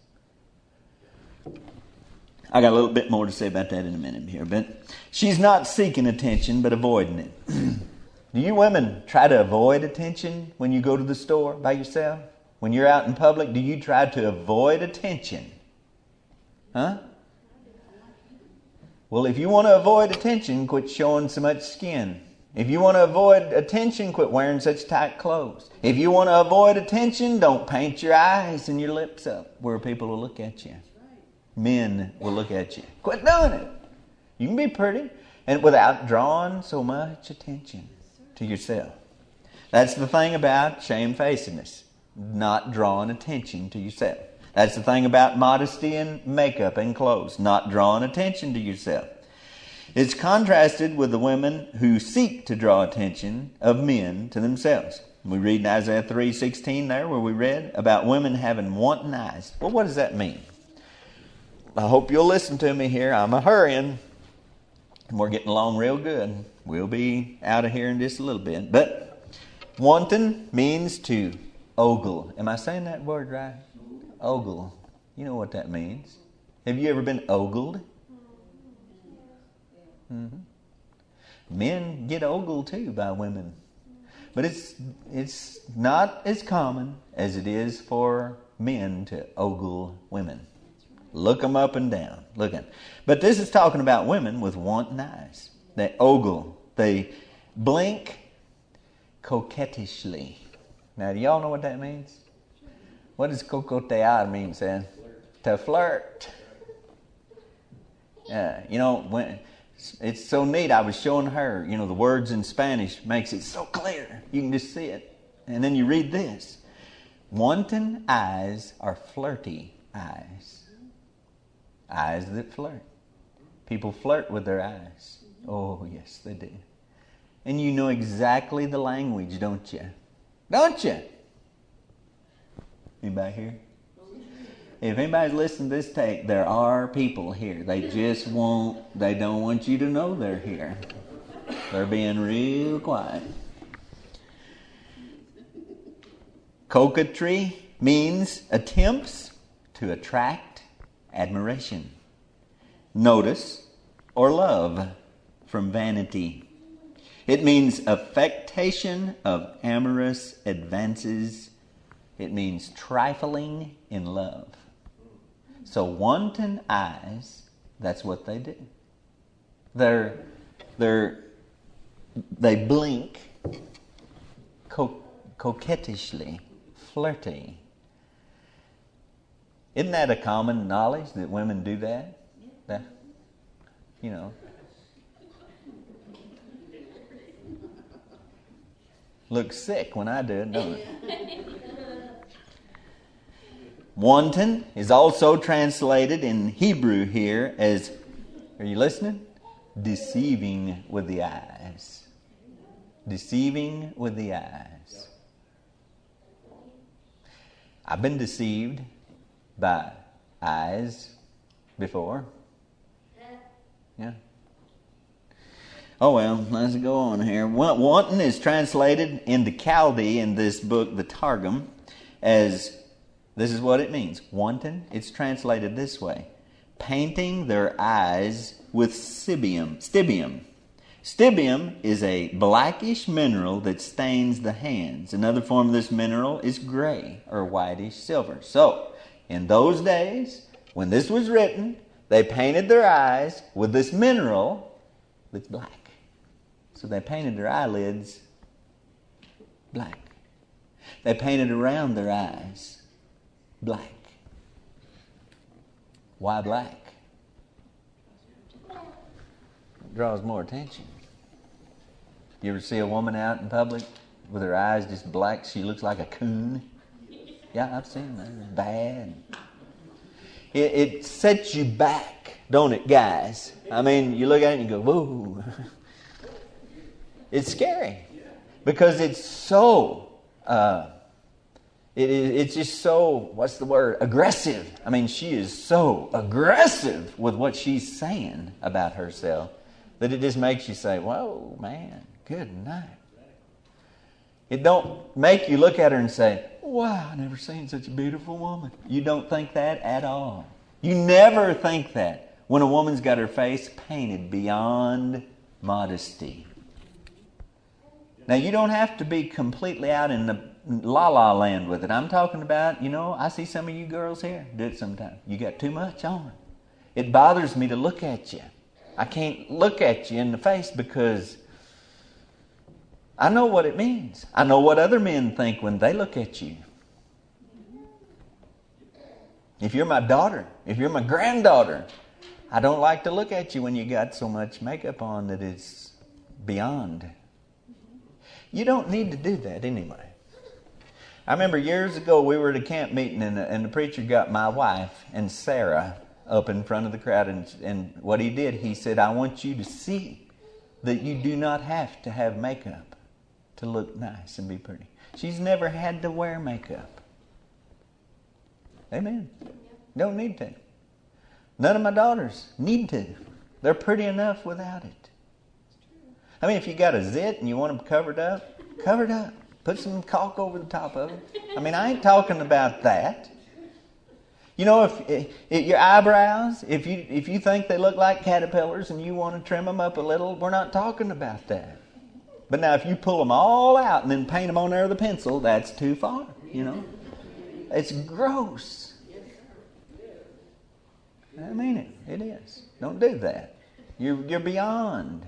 I got a little bit more to say about that in a minute here, but she's not seeking attention, but avoiding it. Do you women try to avoid attention when you go to the store by yourself? When you're out in public, do you try to avoid attention? Huh? Well, if you want to avoid attention, quit showing so much skin. If you want to avoid attention, quit wearing such tight clothes. If you want to avoid attention, don't paint your eyes and your lips up where people will look at you. Men will look at you. Quit doing it. You can be pretty and without drawing so much attention to yourself. That's the thing about shamefacedness. Not drawing attention to yourself. That's the thing about modesty and makeup and clothes. Not drawing attention to yourself. It's contrasted with the women who seek to draw attention of men to themselves. We read in Isaiah three sixteen there where we read about women having wanton eyes. Well, what does that mean? I hope you'll listen to me here. I'm a hurrying. We're getting along real good. We'll be out of here in just a little bit. But wanton means to ogle. Am I saying that word right? Ogle. You know what that means. Have you ever been ogled? Mm-hmm. Men get ogled too by women. But it's it's not as common as it is for men to ogle women. Look them up and down. Look at. But this is talking about women with wanton eyes. They ogle. They blink coquettishly. Now, do y'all know what that means? What does coquetear mean, Sam? To flirt. Yeah, you know, when it's so neat. I was showing her, you know, the words in Spanish makes it so clear. You can just see it. And then you read this. Wanton eyes are flirty eyes. Eyes that flirt. People flirt with their eyes. Oh, yes, they do. And you know exactly the language, don't you? Don't you? Anybody here? If anybody's listening to this tape, there are people here. They just won't, they don't want you to know they're here. They're being real quiet. Coquetry means attempts to attract admiration, notice, or love from vanity. It means affectation of amorous advances. It means trifling in love. So wanton eyes, that's what they do. They're, they're, they blink co- coquettishly, flirty. Isn't that a common knowledge that women do that? That, you know. Looks sick when I do it, don't it? Wanton is also translated in Hebrew here as, are you listening? Deceiving with the eyes. Deceiving with the eyes. I've been deceived by eyes before. Yeah. Oh well, let's go on here. Wanton is translated into Chaldee in this book, the Targum, as This is what it means. Wanton, it's translated this way. Painting their eyes with stibium. Stibium. Stibium is a blackish mineral that stains the hands. Another form of this mineral is gray or whitish silver. So, in those days, when this was written, they painted their eyes with this mineral that's black. So they painted their eyelids black. They painted around their eyes black. Why black? It draws more attention. You ever see a woman out in public with her eyes just black? She looks like a coon. Yeah, I've seen that. It's bad. It, it sets you back, don't it, guys? I mean, you look at it and you go, whoa. It's scary because it's so, uh, it, it, it's just so, what's the word, aggressive. I mean, she is so aggressive with what she's saying about herself that it just makes you say, whoa, man, good night. It don't make you look at her and say, wow, I've never seen such a beautiful woman. You don't think that at all. You never think that when a woman's got her face painted beyond modesty. Now, you don't have to be completely out in the la-la land with it. I'm talking about, you know, I see some of you girls here do it sometimes. You got too much on. It bothers me to look at you. I can't look at you in the face because I know what it means. I know what other men think when they look at you. If you're my daughter, if you're my granddaughter, I don't like to look at you when you got so much makeup on that it's beyond. You don't need to do that anyway. I remember years ago we were at a camp meeting and, and the preacher got my wife and Sarah up in front of the crowd, and, and what he did, he said, I want you to see that you do not have to have makeup to look nice and be pretty. She's never had to wear makeup. Amen. Don't need to. None of my daughters need to. They're pretty enough without it. I mean, if you got a zit and you want them covered up, covered up. Put some caulk over the top of it. I mean, I ain't talking about that. You know, if, if your eyebrows, if you if you think they look like caterpillars and you want to trim them up a little, we're not talking about that. But now if you pull them all out and then paint them on there with a pencil, that's too far, you know. It's gross. I mean it. It is. Don't do that. You're, you're beyond.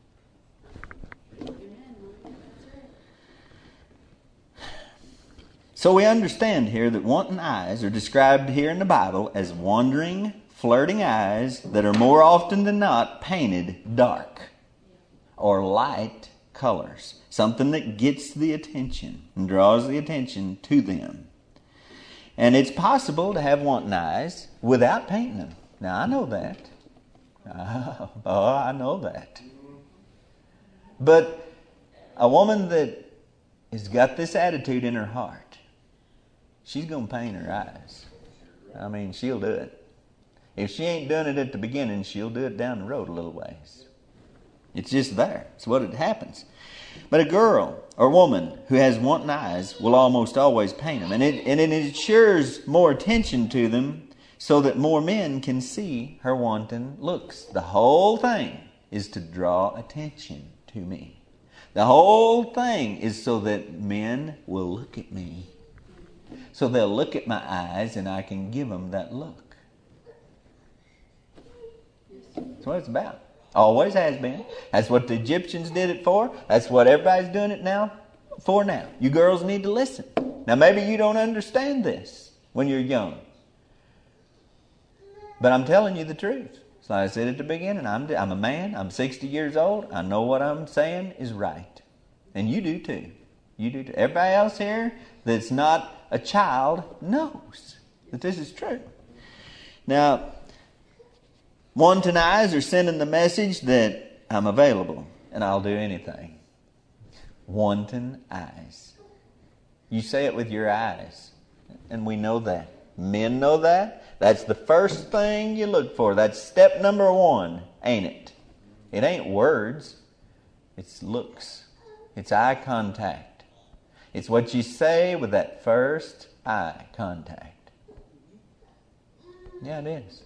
So we understand here that wanton eyes are described here in the Bible as wandering, flirting eyes that are more often than not painted dark or light colors. Something that gets the attention and draws the attention to them. And it's possible to have wanton eyes without painting them. Now, I know that. Oh, I know that. But a woman that has got this attitude in her heart, she's going to paint her eyes. I mean, she'll do it. If she ain't doing it at the beginning, she'll do it down the road a little ways. It's just there. It's what it happens. But a girl or woman who has wanton eyes will almost always paint them. And it, and it ensures more attention to them so that more men can see her wanton looks. The whole thing is to draw attention to me. The whole thing is so that men will look at me. So they'll look at my eyes and I can give them that look. That's what it's about. Always has been. That's what the Egyptians did it for. That's what everybody's doing it now for now. You girls need to listen. Now maybe you don't understand this when you're young. But I'm telling you the truth. So I said at the beginning, I'm, I'm a man. I'm sixty years old. I know what I'm saying is right. And you do too. You do too. Everybody else here that's not a child knows that this is true. Now, wanton eyes are sending the message that I'm available and I'll do anything. Wanton eyes. You say it with your eyes. And we know that. Men know that. That's the first thing you look for. That's step number one, ain't it? It ain't words. It's looks. It's eye contact. It's what you say with that first eye contact. Yeah, it is.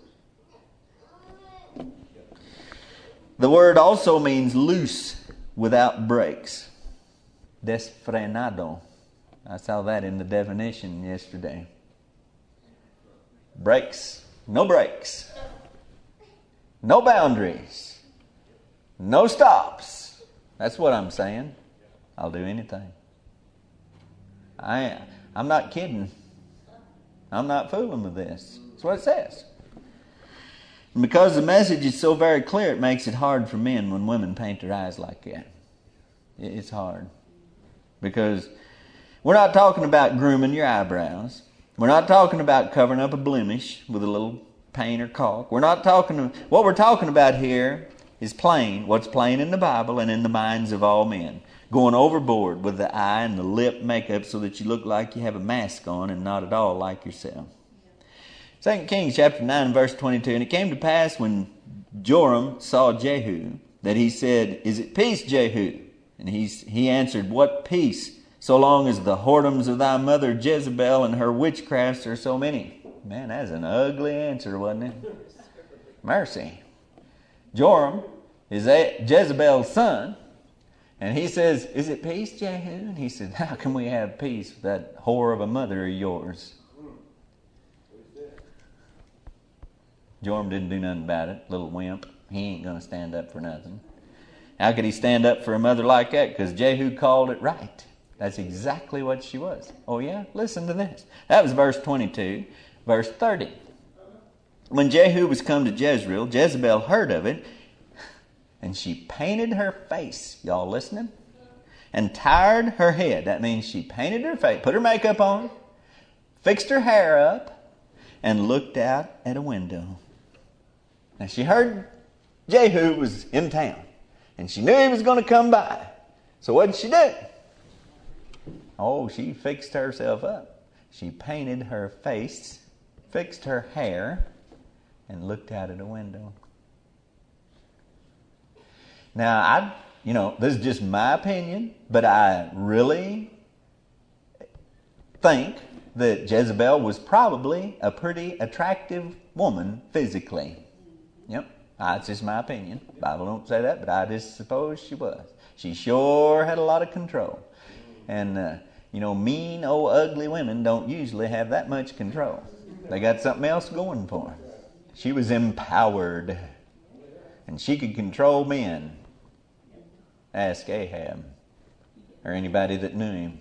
The word also means loose, without brakes. Desfrenado. I saw that in the definition yesterday. Brakes. No brakes. No boundaries. No stops. That's what I'm saying. I'll do anything. I, I'm not kidding. I'm not fooling with this. That's what it says. And because the message is so very clear, it makes it hard for men when women paint their eyes like that. It's hard. Because we're not talking about grooming your eyebrows. We're not talking about covering up a blemish with a little paint or caulk. We're not talking... What we're talking about here is plain, what's plain in the Bible and in the minds of all men. Going overboard with the eye and the lip makeup so that you look like you have a mask on and not at all like yourself. Second Kings chapter nine verse twenty-two. And it came to pass when Joram saw Jehu that he said, "Is it peace, Jehu?" And he, he answered, "What peace, so long as the whoredoms of thy mother Jezebel and her witchcrafts are so many?" Man, that's an ugly answer, wasn't it? Mercy. Joram is Jezebel's son. And he says, "Is it peace, Jehu?" And he said, "How can we have peace with that whore of a mother of yours?" Joram didn't do nothing about it. Little wimp. He ain't going to stand up for nothing. How could he stand up for a mother like that? Because Jehu called it right. That's exactly what she was. Oh yeah? Listen to this. That was verse twenty-two. Verse thirty. When Jehu was come to Jezreel, Jezebel heard of it, and she painted her face. Y'all listening? And tired her head. That means she painted her face, put her makeup on, fixed her hair up, and looked out at a window. Now she heard Jehu was in town, and she knew he was going to come by. So what did she do? Oh, she fixed herself up. She painted her face, fixed her hair, and looked out at a window. Now, I, you know, this is just my opinion, but I really think that Jezebel was probably a pretty attractive woman physically. Yep, that's just my opinion. The Bible don't say that, but I just suppose she was. She sure had a lot of control. And, uh, you know, mean, old, ugly women don't usually have that much control. They got something else going for them. She was empowered. And she could control men. Ask Ahab. Or anybody that knew him.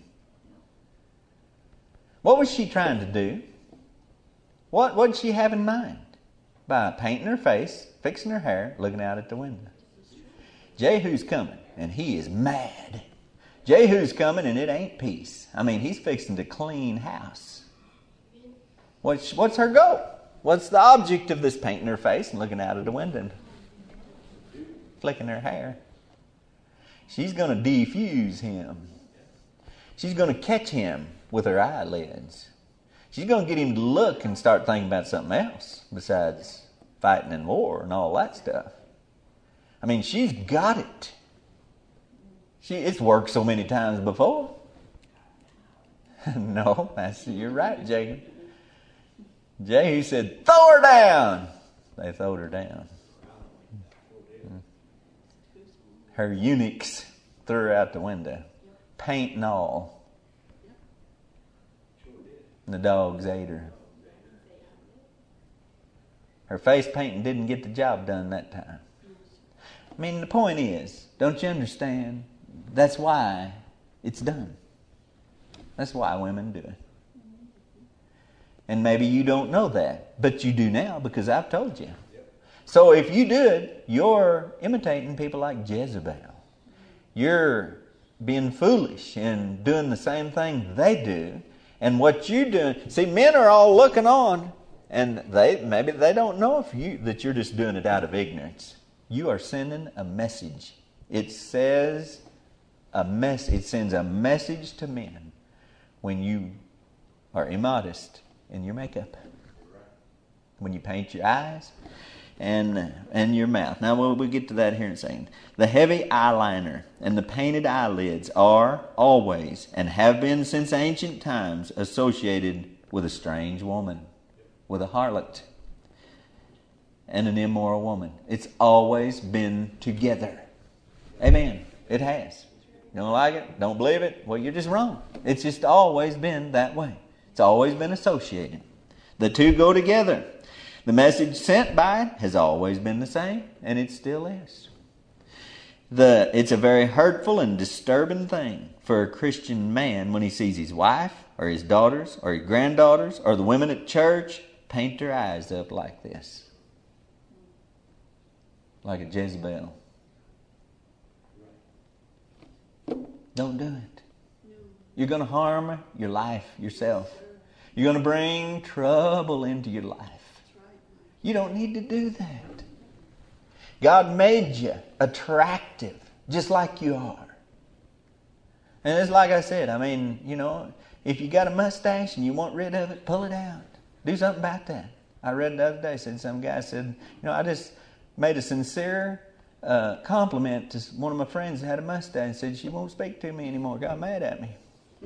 What was she trying to do? What, what did she have in mind? By painting her face, fixing her hair, looking out at the window. Jehu's coming, and he is mad. Jehu's coming, and it ain't peace. I mean, he's fixing to clean house. What's, what's her goal? What's the object of this painting her face and looking out at the window and flicking her hair? She's going to defuse him. She's going to catch him with her eyelids. She's going to get him to look and start thinking about something else besides fighting in war and all that stuff. I mean, she's got it. She, it's worked so many times before. No, that's, you're right, Jacob. Jehu said, "Throw her down." They throwed her down. Her eunuchs threw her out the window. Paint and all. And the dogs ate her. Her face painting didn't get the job done that time. I mean, the point is, don't you understand? That's why it's done. That's why women do it. And maybe you don't know that, but you do now because I've told you. So if you do it, you're imitating people like Jezebel. You're being foolish and doing the same thing they do. And what you do, see, men are all looking on, and they maybe they don't know if you that you're just doing it out of ignorance. You are sending a message. It says a mess. It sends a message to men when you are immodest in your makeup, when you paint your eyes and and your mouth. Now we'll, we'll get to that here in a second. The heavy eyeliner and the painted eyelids are always and have been since ancient times associated with a strange woman, with a harlot. and an immoral woman. It's always been together. Amen. It has. You don't like it? Don't believe it? Well, you're just wrong. It's just always been that way. It's always been associated. The two go together. The message sent by it has always been the same, and it still is. The, it's a very hurtful and disturbing thing for a Christian man when he sees his wife or his daughters or his granddaughters or the women at church paint their eyes up like this. Like a Jezebel. Don't do it. You're going to harm your life yourself. You're going to bring trouble into your life. You don't need to do that. God made you attractive, just like you are. And it's like I said, I mean, you know, if you got a mustache and you want rid of it, pull it out. Do something about that. I read the other day, said some guy said, you know, I just made a sincere uh, compliment to one of my friends that had a mustache. Said, she won't speak to me anymore. Got mad at me.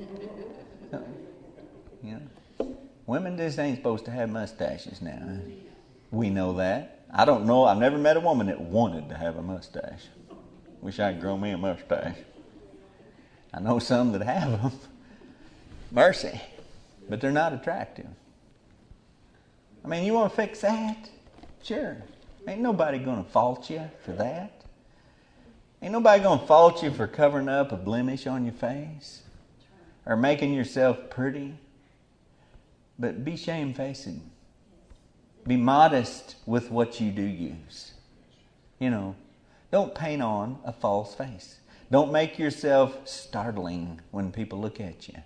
You know, women just ain't supposed to have mustaches now. We know that. I don't know. I've never met a woman that wanted to have a mustache. Wish I could grow me a mustache. I know some that have them. Mercy. But they're not attractive. I mean, you want to fix that? Sure. Ain't nobody going to fault you for that. Ain't nobody going to fault you for covering up a blemish on your face or making yourself pretty. But be shamefaced. Be modest with what you do use. You know, don't paint on a false face. Don't make yourself startling when people look at you.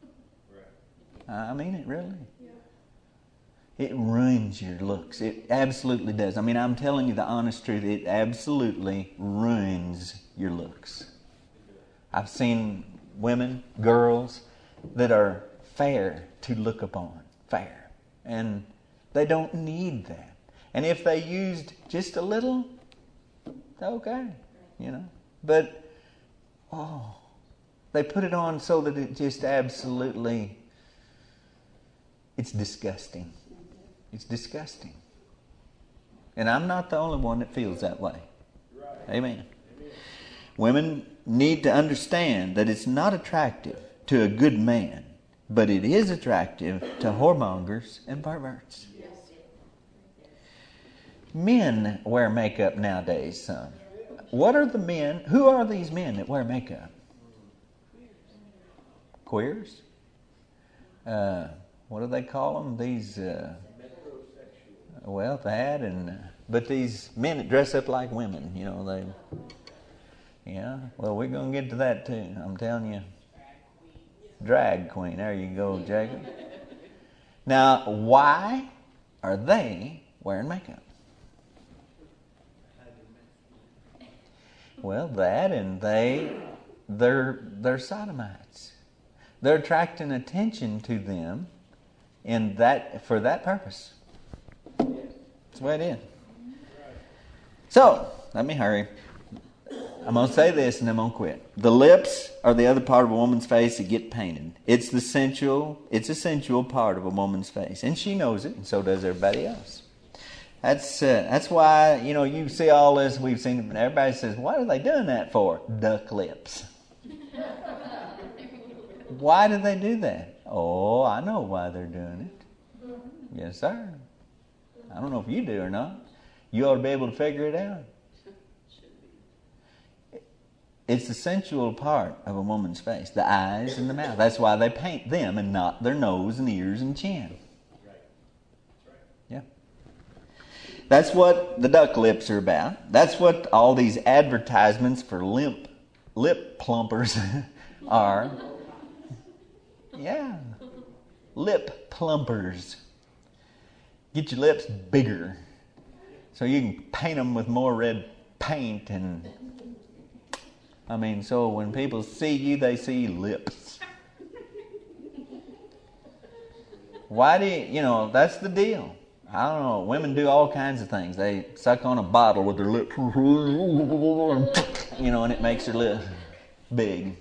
I mean it, really. It ruins your looks. It absolutely does. I mean, I'm telling you the honest truth. It absolutely ruins your looks. I've seen women, girls, that are fair to look upon. Fair. And they don't need that. And if they used just a little, okay, you know. But, oh, they put it on so that it just absolutely, it's disgusting. It's disgusting. And I'm not the only one that feels that way. Amen. Women need to understand that it's not attractive to a good man, but it is attractive to whoremongers and perverts. Men wear makeup nowadays, some. What are the men, who are these men that wear makeup? Queers? Uh, what do they call them? These, uh, well, that and, uh, but these men that dress up like women, you know, they, yeah, well, we're going to get to that too. I'm telling you. Drag queen. There you go, Jacob. Now, why are they wearing makeup? Well, that and they, they're, they're sodomites. They're attracting attention to them in that, for that purpose. That's the way it is. So, let me hurry. I'm going to say this and I'm going to quit. The lips are the other part of a woman's face that get painted. It's the sensual, it's a sensual part of a woman's face. And she knows it, and so does everybody else. That's uh, that's why, you know, you see all this, we've seen it, and everybody says, what are they doing that for? Duck lips. Why do they do that? Oh, I know why they're doing it. Yes, sir. I don't know if you do or not. You ought to be able to figure it out. It's the sensual part of a woman's face, the eyes and the mouth. That's why they paint them and not their nose and ears and chin. Yeah. That's what the duck lips are about. That's what all these advertisements for limp, lip plumpers are. Yeah. Lip plumpers. Get your lips bigger so you can paint them with more red paint. And I mean, so when people see you, they see lips. Why do you, you know, that's the deal. I don't know. Women do all kinds of things. They suck on a bottle with their lips, you know, and it makes their lips big.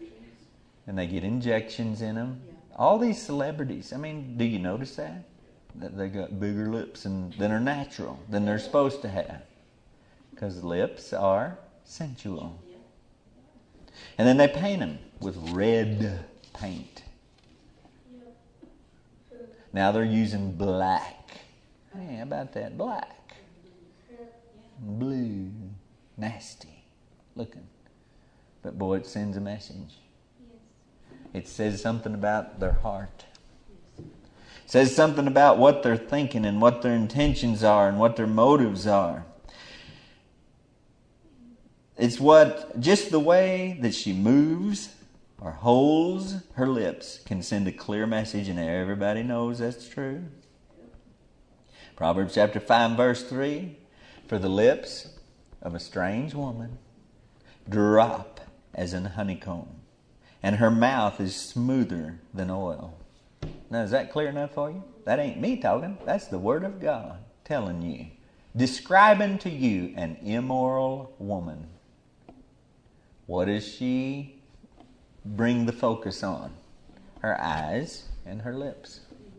And they get injections in them. All these celebrities. I mean, do you notice that? that they got bigger lips than, than are natural, than they're supposed to have. Because lips are sensual. And then they paint them with red paint. Now they're using black. Hey, how about that? Black. Blue. Nasty looking. But boy, it sends a message. It says something about their heart. It says something about what they're thinking and what their intentions are and what their motives are. It's what, just the way that she moves or holds her lips can send a clear message, and everybody knows that's true. Proverbs chapter five, verse three, for the lips of a strange woman drop as an honeycomb, and her mouth is smoother than oil. Now, is that clear enough for you? That ain't me talking. That's the Word of God telling you, describing to you an immoral woman. What does she bring the focus on? Her eyes and her lips.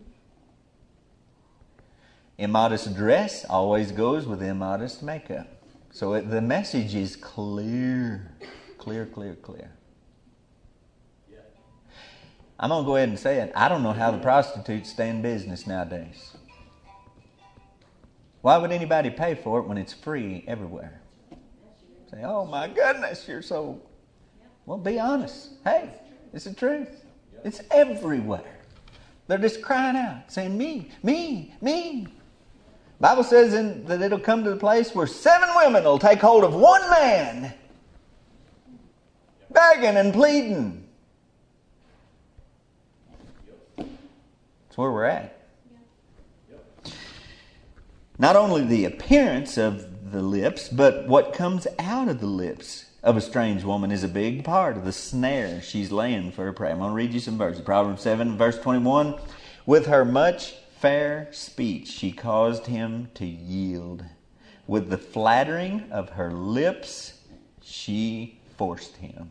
Immodest dress always goes with immodest makeup. So it, the message is clear. Clear, clear, clear. I'm going to go ahead and say it. I don't know how the prostitutes stay in business nowadays. Why would anybody pay for it when it's free everywhere? Say, oh my goodness, you're so... Well, be honest. Hey, it's the truth. It's everywhere. They're just crying out, saying, me, me, me. Bible says in, that it'll come to the place where seven women will take hold of one man, begging and pleading. That's where we're at. Not only the appearance of the lips, but what comes out of the lips of a strange woman is a big part of the snare she's laying for her prey. I'm going to read you some verses. Proverbs seven, verse twenty-one. With her much fair speech she caused him to yield. With the flattering of her lips she forced him.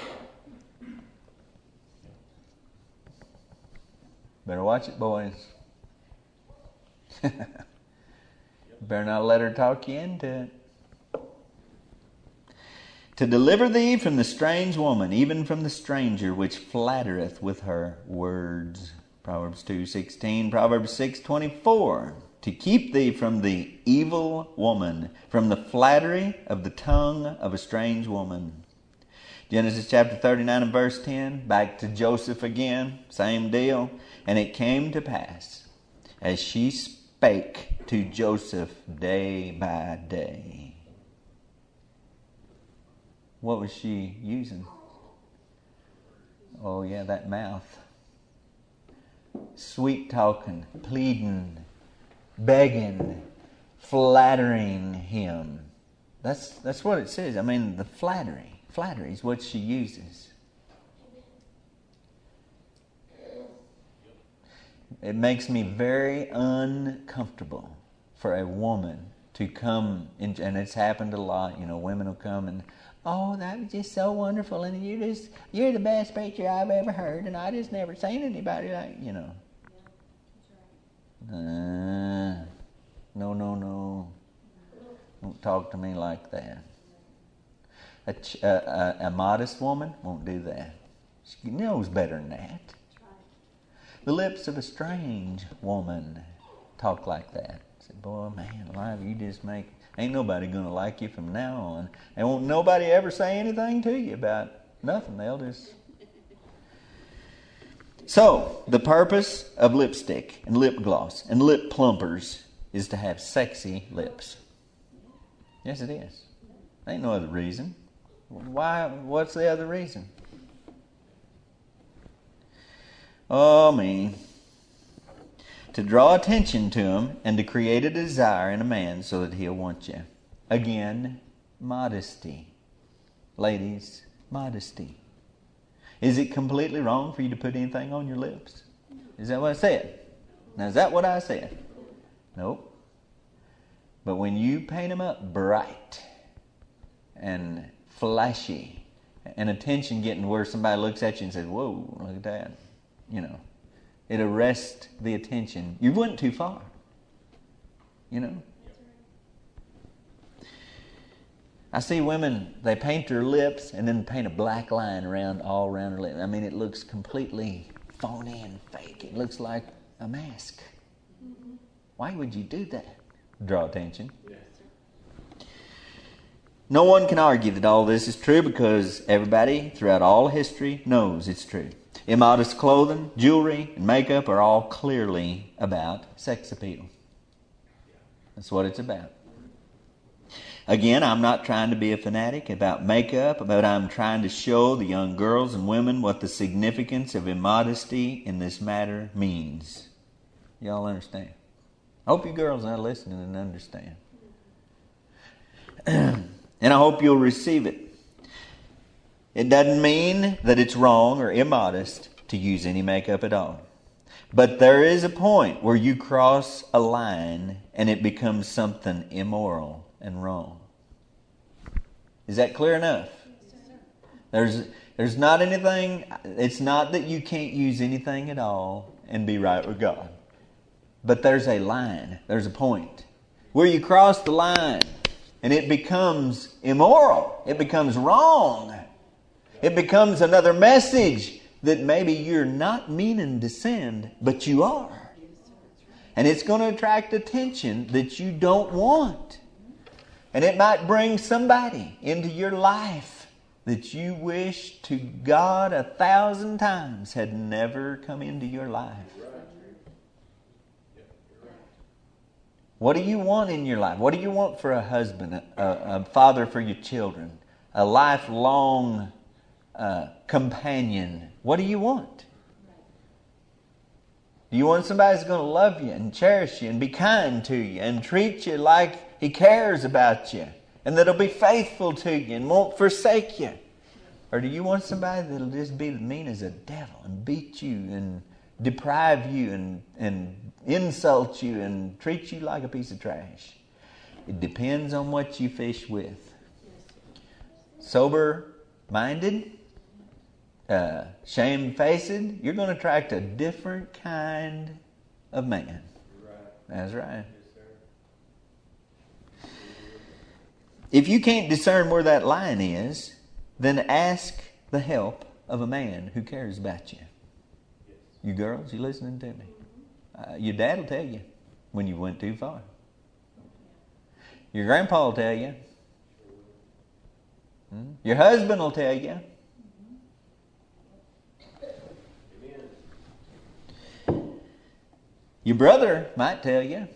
Better watch it, boys. Better not let her talk you into it. To deliver thee from the strange woman, even from the stranger which flattereth with her words. Proverbs two sixteen, Proverbs six twenty-four. To keep thee from the evil woman, from the flattery of the tongue of a strange woman. Genesis chapter thirty-nine and verse ten. Back to Joseph again. Same deal. And it came to pass, as she spake to Joseph day by day. What was she using? Oh yeah, that mouth. Sweet talking, pleading, begging, flattering him. That's that's what it says. I mean, the flattery. Flattery is what she uses. It makes me very uncomfortable for a woman to come in, and it's happened a lot. You know, women will come and, oh, that was just so wonderful, and you just, you're the best preacher I've ever heard, and I just never seen anybody like, you know. Uh, no, no, no. Don't talk to me like that. A, ch- a, a, a modest woman won't do that. She knows better than that. The lips of a strange woman talk like that. Say, boy, man, alive, you just make... Ain't nobody going to like you from now on. And won't nobody ever say anything to you about nothing. They'll just... So, the purpose of lipstick and lip gloss and lip plumpers is to have sexy lips. Yes, it is. Ain't no other reason. Why? What's the other reason? Oh, me. To draw attention to him and to create a desire in a man so that he'll want you. Again, modesty. Ladies, modesty. Is it completely wrong for you to put anything on your lips? Is that what I said? Now, is that what I said? Nope. But when you paint them up bright and flashy and attention getting where somebody looks at you and says, whoa, look at that. You know, It arrests the attention. You went too far. You know? I see women, they paint their lips and then paint a black line around all around her lips. I mean, it looks completely phony and fake. It looks like a mask. Why would you do that? Draw attention. No one can argue that all this is true because everybody throughout all history knows it's true. Immodest clothing, jewelry, and makeup are all clearly about sex appeal. That's what it's about. Again, I'm not trying to be a fanatic about makeup, but I'm trying to show the young girls and women what the significance of immodesty in this matter means. Y'all understand? I hope you girls are listening and understand. And I hope you'll receive it. It doesn't mean that it's wrong or immodest to use any makeup at all. But there is a point where you cross a line and it becomes something immoral and wrong. Is that clear enough? There's there's not anything, it's not that you can't use anything at all and be right with God. But there's a line, there's a point where you cross the line and it becomes immoral. It becomes wrong. It becomes another message that maybe you're not meaning to send, but you are. And it's going to attract attention that you don't want. And it might bring somebody into your life that you wish to God a thousand times had never come into your life. What do you want in your life? What do you want for a husband, a, a father for your children, a lifelong uh, companion? What do you want? Do you want somebody that's going to love you and cherish you and be kind to you and treat you like he cares about you and that'll be faithful to you and won't forsake you? Or do you want somebody that'll just be mean as a devil and beat you and deprive you and, and insult you and treat you like a piece of trash? It depends on what you fish with. Sober-minded, uh, shame-faced, you're going to attract a different kind of man. That's right. If you can't discern where that line is, then ask the help of a man who cares about you. You girls, you listening to me? Uh, your dad will tell you when you went too far. Your grandpa will tell you. Hmm? Your husband will tell you. Your brother might tell you.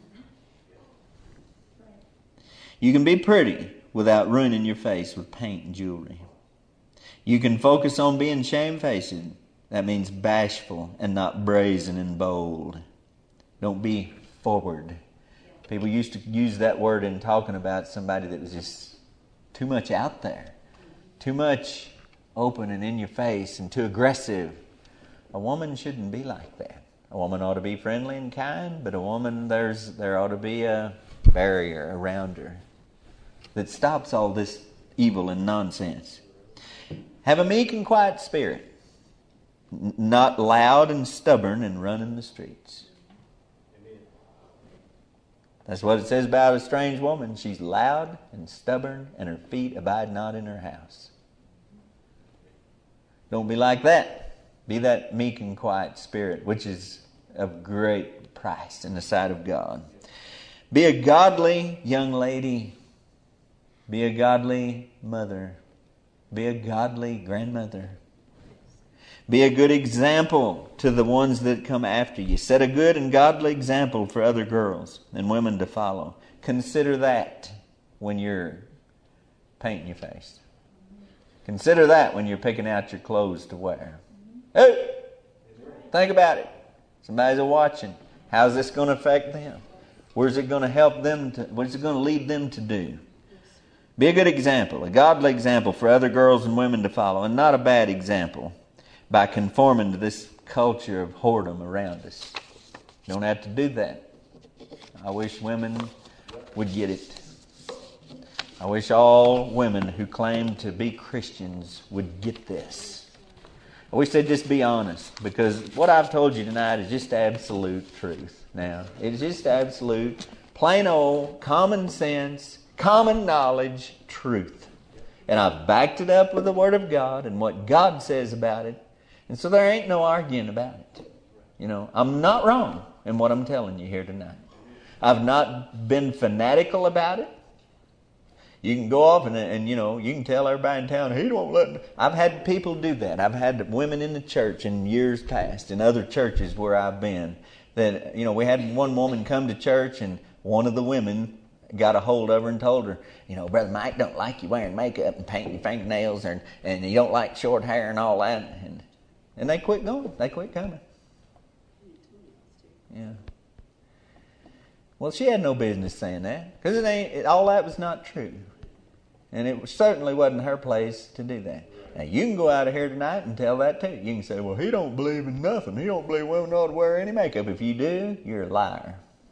You can be pretty without ruining your face with paint and jewelry. You can focus on being shamefaced. That means bashful and not brazen and bold. Don't be forward. People used to use that word in talking about somebody that was just too much out there. Too much open and in your face and too aggressive. A woman shouldn't be like that. A woman ought to be friendly and kind, but a woman, there's there ought to be a barrier around her that stops all this evil and nonsense. Have a meek and quiet spirit. N- not loud and stubborn and running the streets. Amen. That's what it says about a strange woman. She's loud and stubborn and her feet abide not in her house. Don't be like that. Be that meek and quiet spirit, which is of great price in the sight of God. Be a godly young lady. Be a godly mother. Be a godly grandmother. Be a good example to the ones that come after you. Set a good and godly example for other girls and women to follow. Consider that when you're painting your face. Consider that when you're picking out your clothes to wear. Hey, think about it. Somebody's watching. How's this going to affect them? Where's it going to help them to, what's it going to lead them to do? Be a good example, a godly example for other girls and women to follow, and not a bad example by conforming to this culture of whoredom around us. You don't have to do that. I wish women would get it. I wish all women who claim to be Christians would get this. We said just be honest, because what I've told you tonight is just absolute truth. Now, it's just absolute, plain old, common sense, common knowledge truth. And I've backed it up with the Word of God and what God says about it. And so there ain't no arguing about it. You know, I'm not wrong in what I'm telling you here tonight. I've not been fanatical about it. You can go off and, and, you know, you can tell everybody in town, he don't let me. I've had people do that. I've had women in the church in years past, in other churches where I've been, that, you know, we had one woman come to church, and one of the women got a hold of her and told her, you know, Brother Mike don't like you wearing makeup and painting your fingernails, and, and you don't like short hair and all that. And, and they quit going. They quit coming. Yeah. Well, she had no business saying that, because it ain't, it, all that was not true. And it certainly wasn't her place to do that. Now, you can go out of here tonight and tell that too. You can say, well, he don't believe in nothing. He don't believe women ought to wear any makeup. If you do, you're a liar.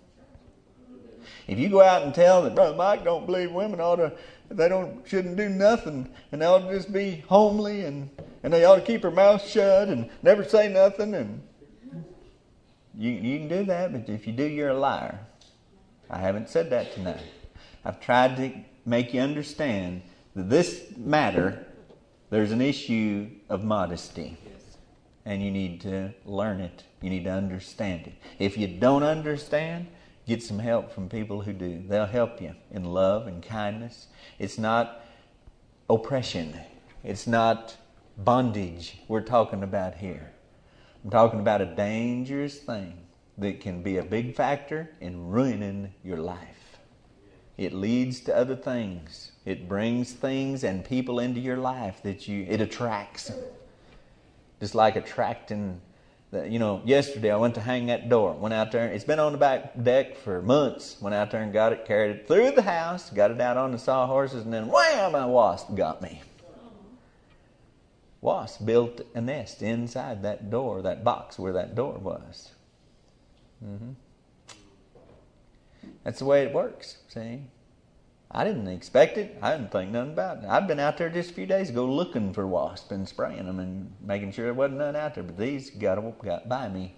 If you go out and tell that Brother Mike don't believe women ought to, they don't shouldn't do nothing, and they ought to just be homely, and, and they ought to keep their mouth shut and never say nothing, and you, you can do that, but if you do, you're a liar. I haven't said that tonight. I've tried to make you understand that this matter, there's an issue of modesty. And you need to learn it. You need to understand it. If you don't understand, get some help from people who do. They'll help you in love and kindness. It's not oppression. It's not bondage we're talking about here. I'm talking about a dangerous thing that can be a big factor in ruining your life. It leads to other things. It brings things and people into your life that you, it attracts. Just like attracting, the, you know, yesterday I went to hang that door. Went out there, it's been on the back deck for months. Went out there and got it, carried it through the house, got it out on the sawhorses, and then wham, a wasp got me. Wasp built a nest inside that door, that box where that door was. Mm-hmm. That's the way it works, see. I didn't expect it. I didn't think nothing about it. I'd been out there just a few days ago looking for wasps and spraying them and making sure there wasn't none out there. But these got, got by me.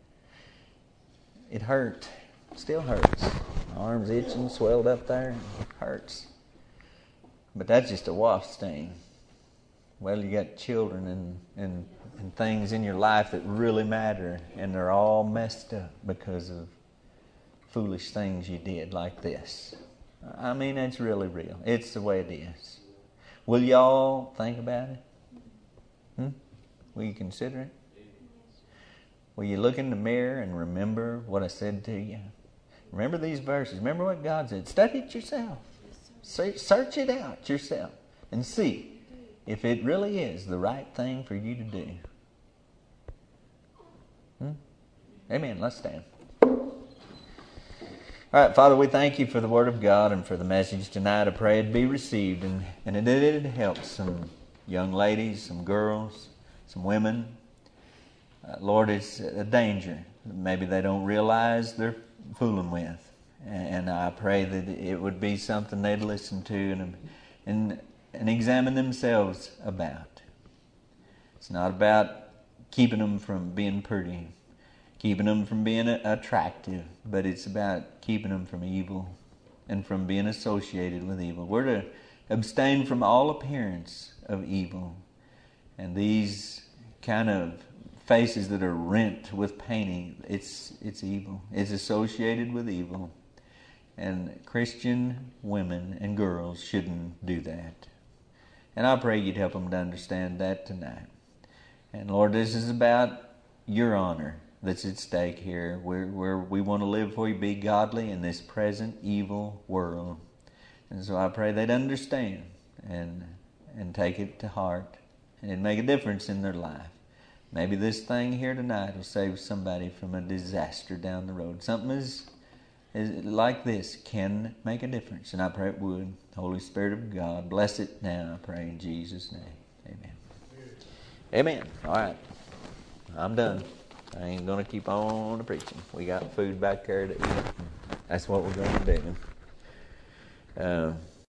It hurt. Still hurts. My arm's itching, swelled up there. It hurts. But that's just a wasp sting. Well, you got children and, and, and things in your life that really matter. And they're all messed up because of foolish things you did like this. I mean, it's really real. It's the way it is. Will y'all think about it? Hmm? Will you consider it? Will you look in the mirror and remember what I said to you? Remember these verses. Remember what God said. Study it yourself. Search it out yourself and see if it really is the right thing for you to do. Hmm? Amen. Let's stand. All right, Father, we thank you for the Word of God and for the message tonight. I pray it be received and, and it did help some young ladies, some girls, some women. Uh, Lord, it's a danger. Maybe they don't realize they're fooling with. And, and I pray that it would be something they'd listen to and, and, and examine themselves about. It's not about keeping them from being pretty, keeping them from being attractive, but it's about keeping them from evil and from being associated with evil. We're to abstain from all appearance of evil. And these kind of faces that are rent with painting, it's it's evil. It's associated with evil. And Christian women and girls shouldn't do that. And I pray you'd help them to understand that tonight. And Lord, this is about your honor that's at stake here, where, where we want to live for you, be godly in this present evil world. And so I pray they'd understand and and take it to heart and make a difference in their life. Maybe this thing here tonight will save somebody from a disaster down the road. Something is, is like this can make a difference, and I pray it would. Holy Spirit of God, bless it now, I pray in Jesus' name. Amen. Amen. All right. I'm done. I ain't going to keep on preaching. We got food back there to eat. That's what we're going to do. Uh,